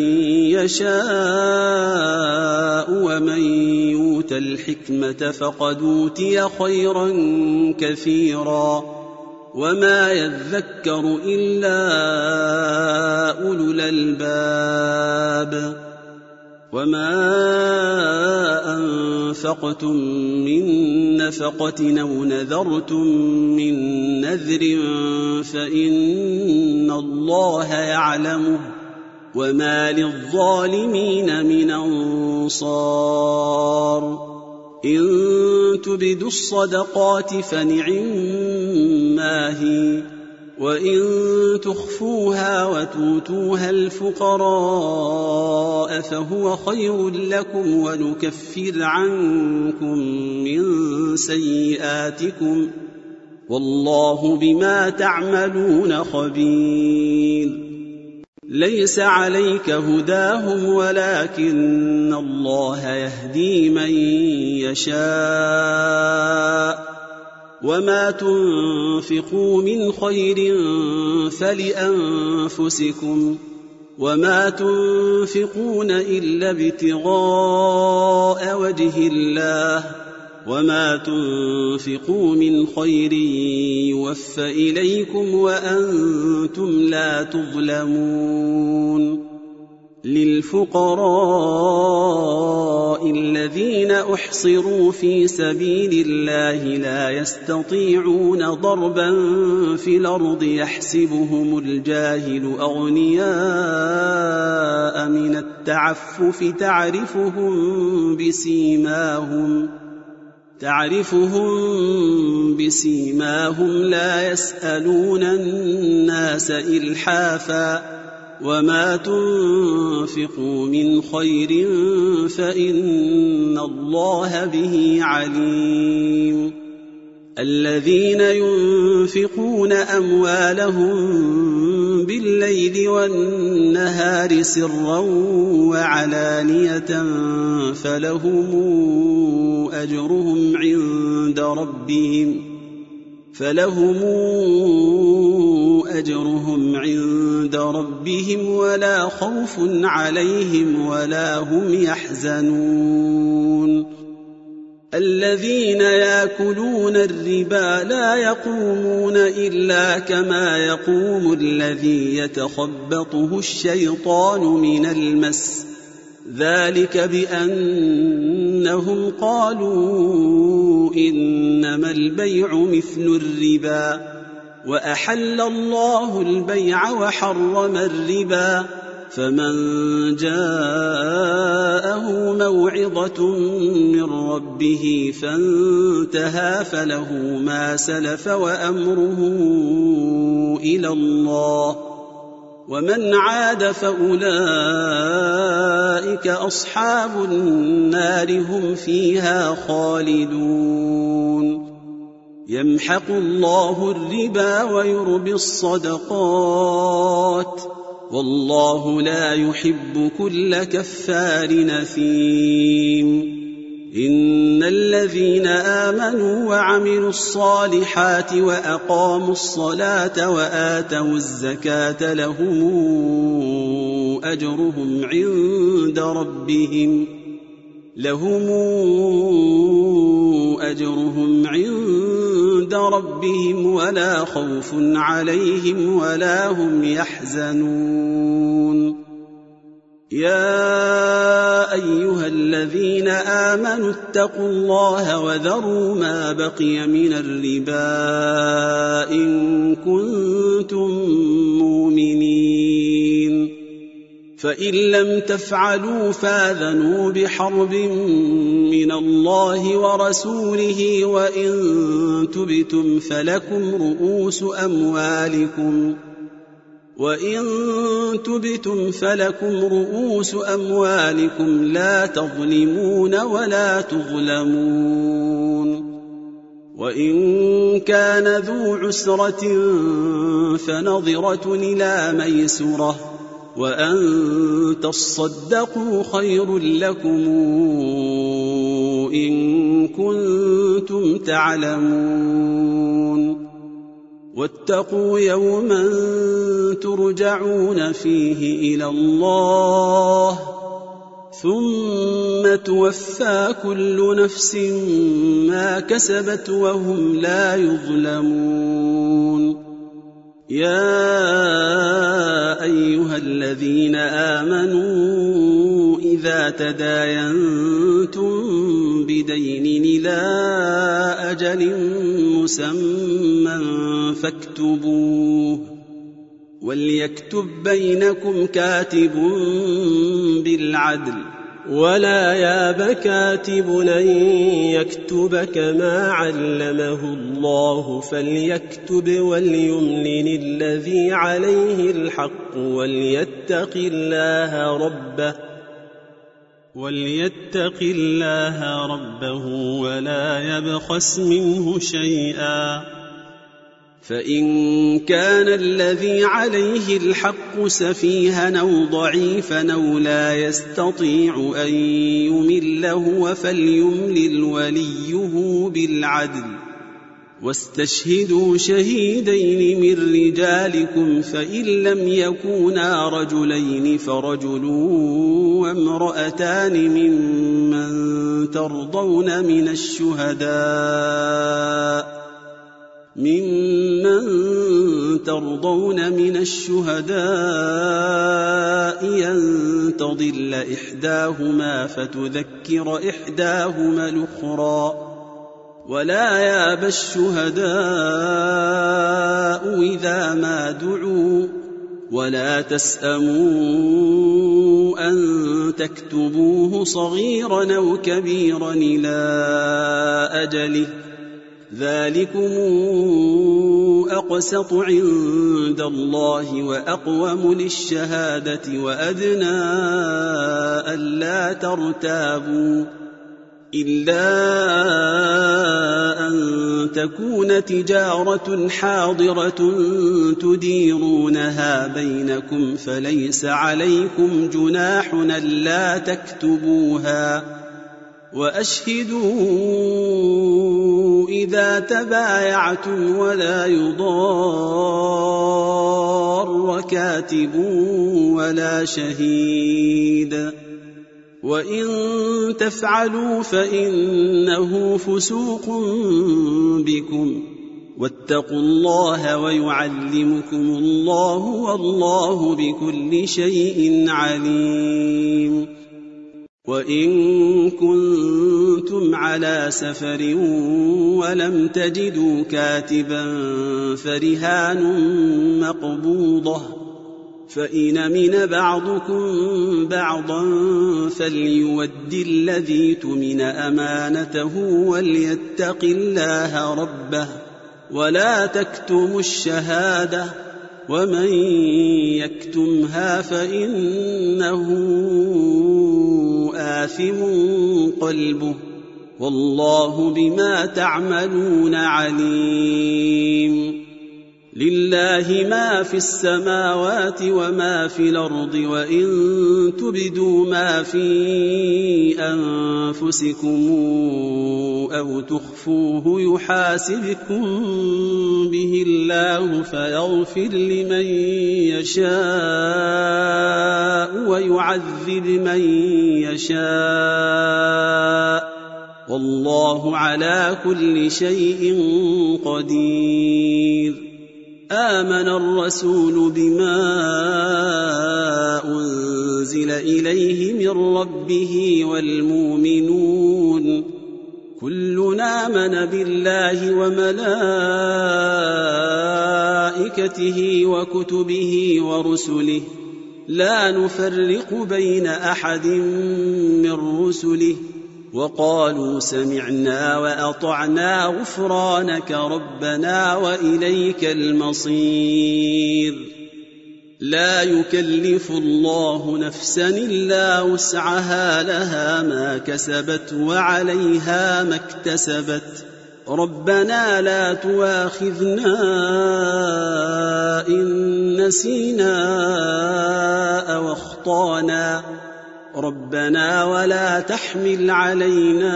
يشاء ومن يؤت الحكمة فقد أوتي خيرا كثيرا وما يذكر إلا أولو الألباب. وما أنفقتم من نفقة أو نذرتم من نذر فإن الله يعلمه وما للظالمين من أنصار. إن تبدوا الصدقات فنعما هي وإن تخفوها وتؤتوها الفقراء فهو خير لكم ونكفر عنكم من سيئاتكم والله بما تعملون خبير. ليس عليك هداهم ولكن الله يهدي من يشاء وما تنفقوا من خير فلأنفسكم وما تنفقون إلا ابتغاء وجه الله وما تنفقوا من خير يوفى إليكم وأنتم لا تظلمون. للفقراء الذين أحصروا في سبيل الله لا يستطيعون ضربا في الأرض يحسبهم الجاهل أغنياء من التعفف تعرفهم بسيماهم لا يسألون الناس إلحافا وما تنفقوا من خير فإن الله به عليم. الذين ينفقون أموالهم بالليل والنهار سرا وعلانية فلهم أجرهم عند ربهم ولا خوف عليهم ولا هم يحزنون. الذين يأكلون الربا لا يقومون إلا كما يقوم الذي يتخبطه الشيطان من المس، ذلك بأنهم قالوا إنما البيع مثل الربا، وأحل الله البيع وحرم الربا، فمن جاءه موعظة من ربه فانتهى فله ما سلف وأمره إلى الله، ومن عاد فأولئك أصحاب النار هم فيها خالدون. يمحق الله الربا ويربي الصدقات، والله لا يحب كل كفار نثيم. إن الذين آمنوا وعملوا الصالحات وأقاموا الصلاة وآتوا الزكاة لهم أجرهم عند ربهم ولا خوف عليهم ولا هم يحزنون. يا أيها الذين آمنوا اتقوا الله وذروا ما بقي من الربا إن كنتم مؤمنين، فإن لم تفعلوا فآذنوا بحرب من الله ورسوله، وإن تبتم فلكم رؤوس أموالكم لا تظلمون ولا تظلمون. وإن كان ذو عسرة فنظرة إلى ميسرة، وأن تصدقوا خير لكم إن كنتم تعلمون. واتقوا يوما ترجعون فيه إلى الله، ثم توفى كل نفس ما كسبت وهم لا يظلمون. يا أيها الذين آمنوا إذا تداينتم بدين إلى أجل مسمى فاكتبوه، وليكتب بينكم كاتب بالعدل، ولا ياب كاتب أن يكتب كما علمه الله، فليكتب وليملل الذي عليه الحق وليتق الله ربه ولا يبخس منه شيئا. فإن كان الذي عليه الحق سفيها أو ضعيفا أو لا يستطيع أن يمله فليملل وليه بالعدل، واستشهدوا شهيدين من رجالكم، فإن لم يكونا رجلين فرجل وامرأتان ممن ترضون من الشهداء أن تضل إحداهما فتذكر إحداهما الأخرى، ولا ياب الشهداء إذا ما دعوا، ولا تسأموا أن تكتبوه صغيرا أو كبيرا إلى أجله، ذلكم أقسط عند الله وأقوم للشهادة وأدنى ألا ترتابوا، إلا أن تكون تجارة حاضرة تديرونها بينكم فليس عليكم جناح ألا تكتبوها، وأشهدوا إذا تبايعتم ولا يضار كاتب ولا شهيد، وإن تفعلوا فإنه فسوق بكم واتقوا الله ويعلمكم الله والله بكل شيء عليم. وإن كنتم على سفر ولم تجدوا كاتبا فرهان مقبوضة فإن أمن بعضكم بعضا فليؤد الذي اؤتمن أمانته وليتق الله ربه ولا تكتموا الشهادة ومن يكتمها فإنه آثم قلبه والله بما تعملون عليم. لله ما في السماوات وما في الأرض وإن تبدوا ما في أنفسكم أو تخفوه يحاسبكم به الله فيغفر لمن يشاء ويعذب من يشاء والله على كل شيء قدير. آمن الرسول بما أنزل إليه من ربه والمؤمنون كلنا آمن بالله وملائكته وكتبه ورسله لا نفرق بين أحد من رسله وقالوا سمعنا وأطعنا غفرانك ربنا وإليك المصير. لا يكلف الله نفسا إلا وسعها لها ما كسبت وعليها ما اكتسبت ربنا لا تؤاخذنا إن نسينا أو أخطأنا ربنا ولا تحمل علينا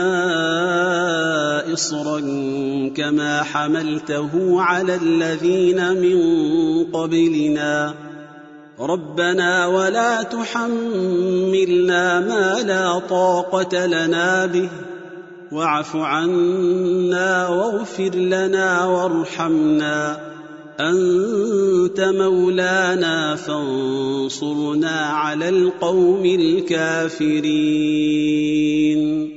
إصرا كما حملته على الذين من قبلنا ربنا ولا تحملنا ما لا طاقة لنا به واعف عنا واغفر لنا وارحمنا أنت مولانا فانصرنا على القوم الكافرين.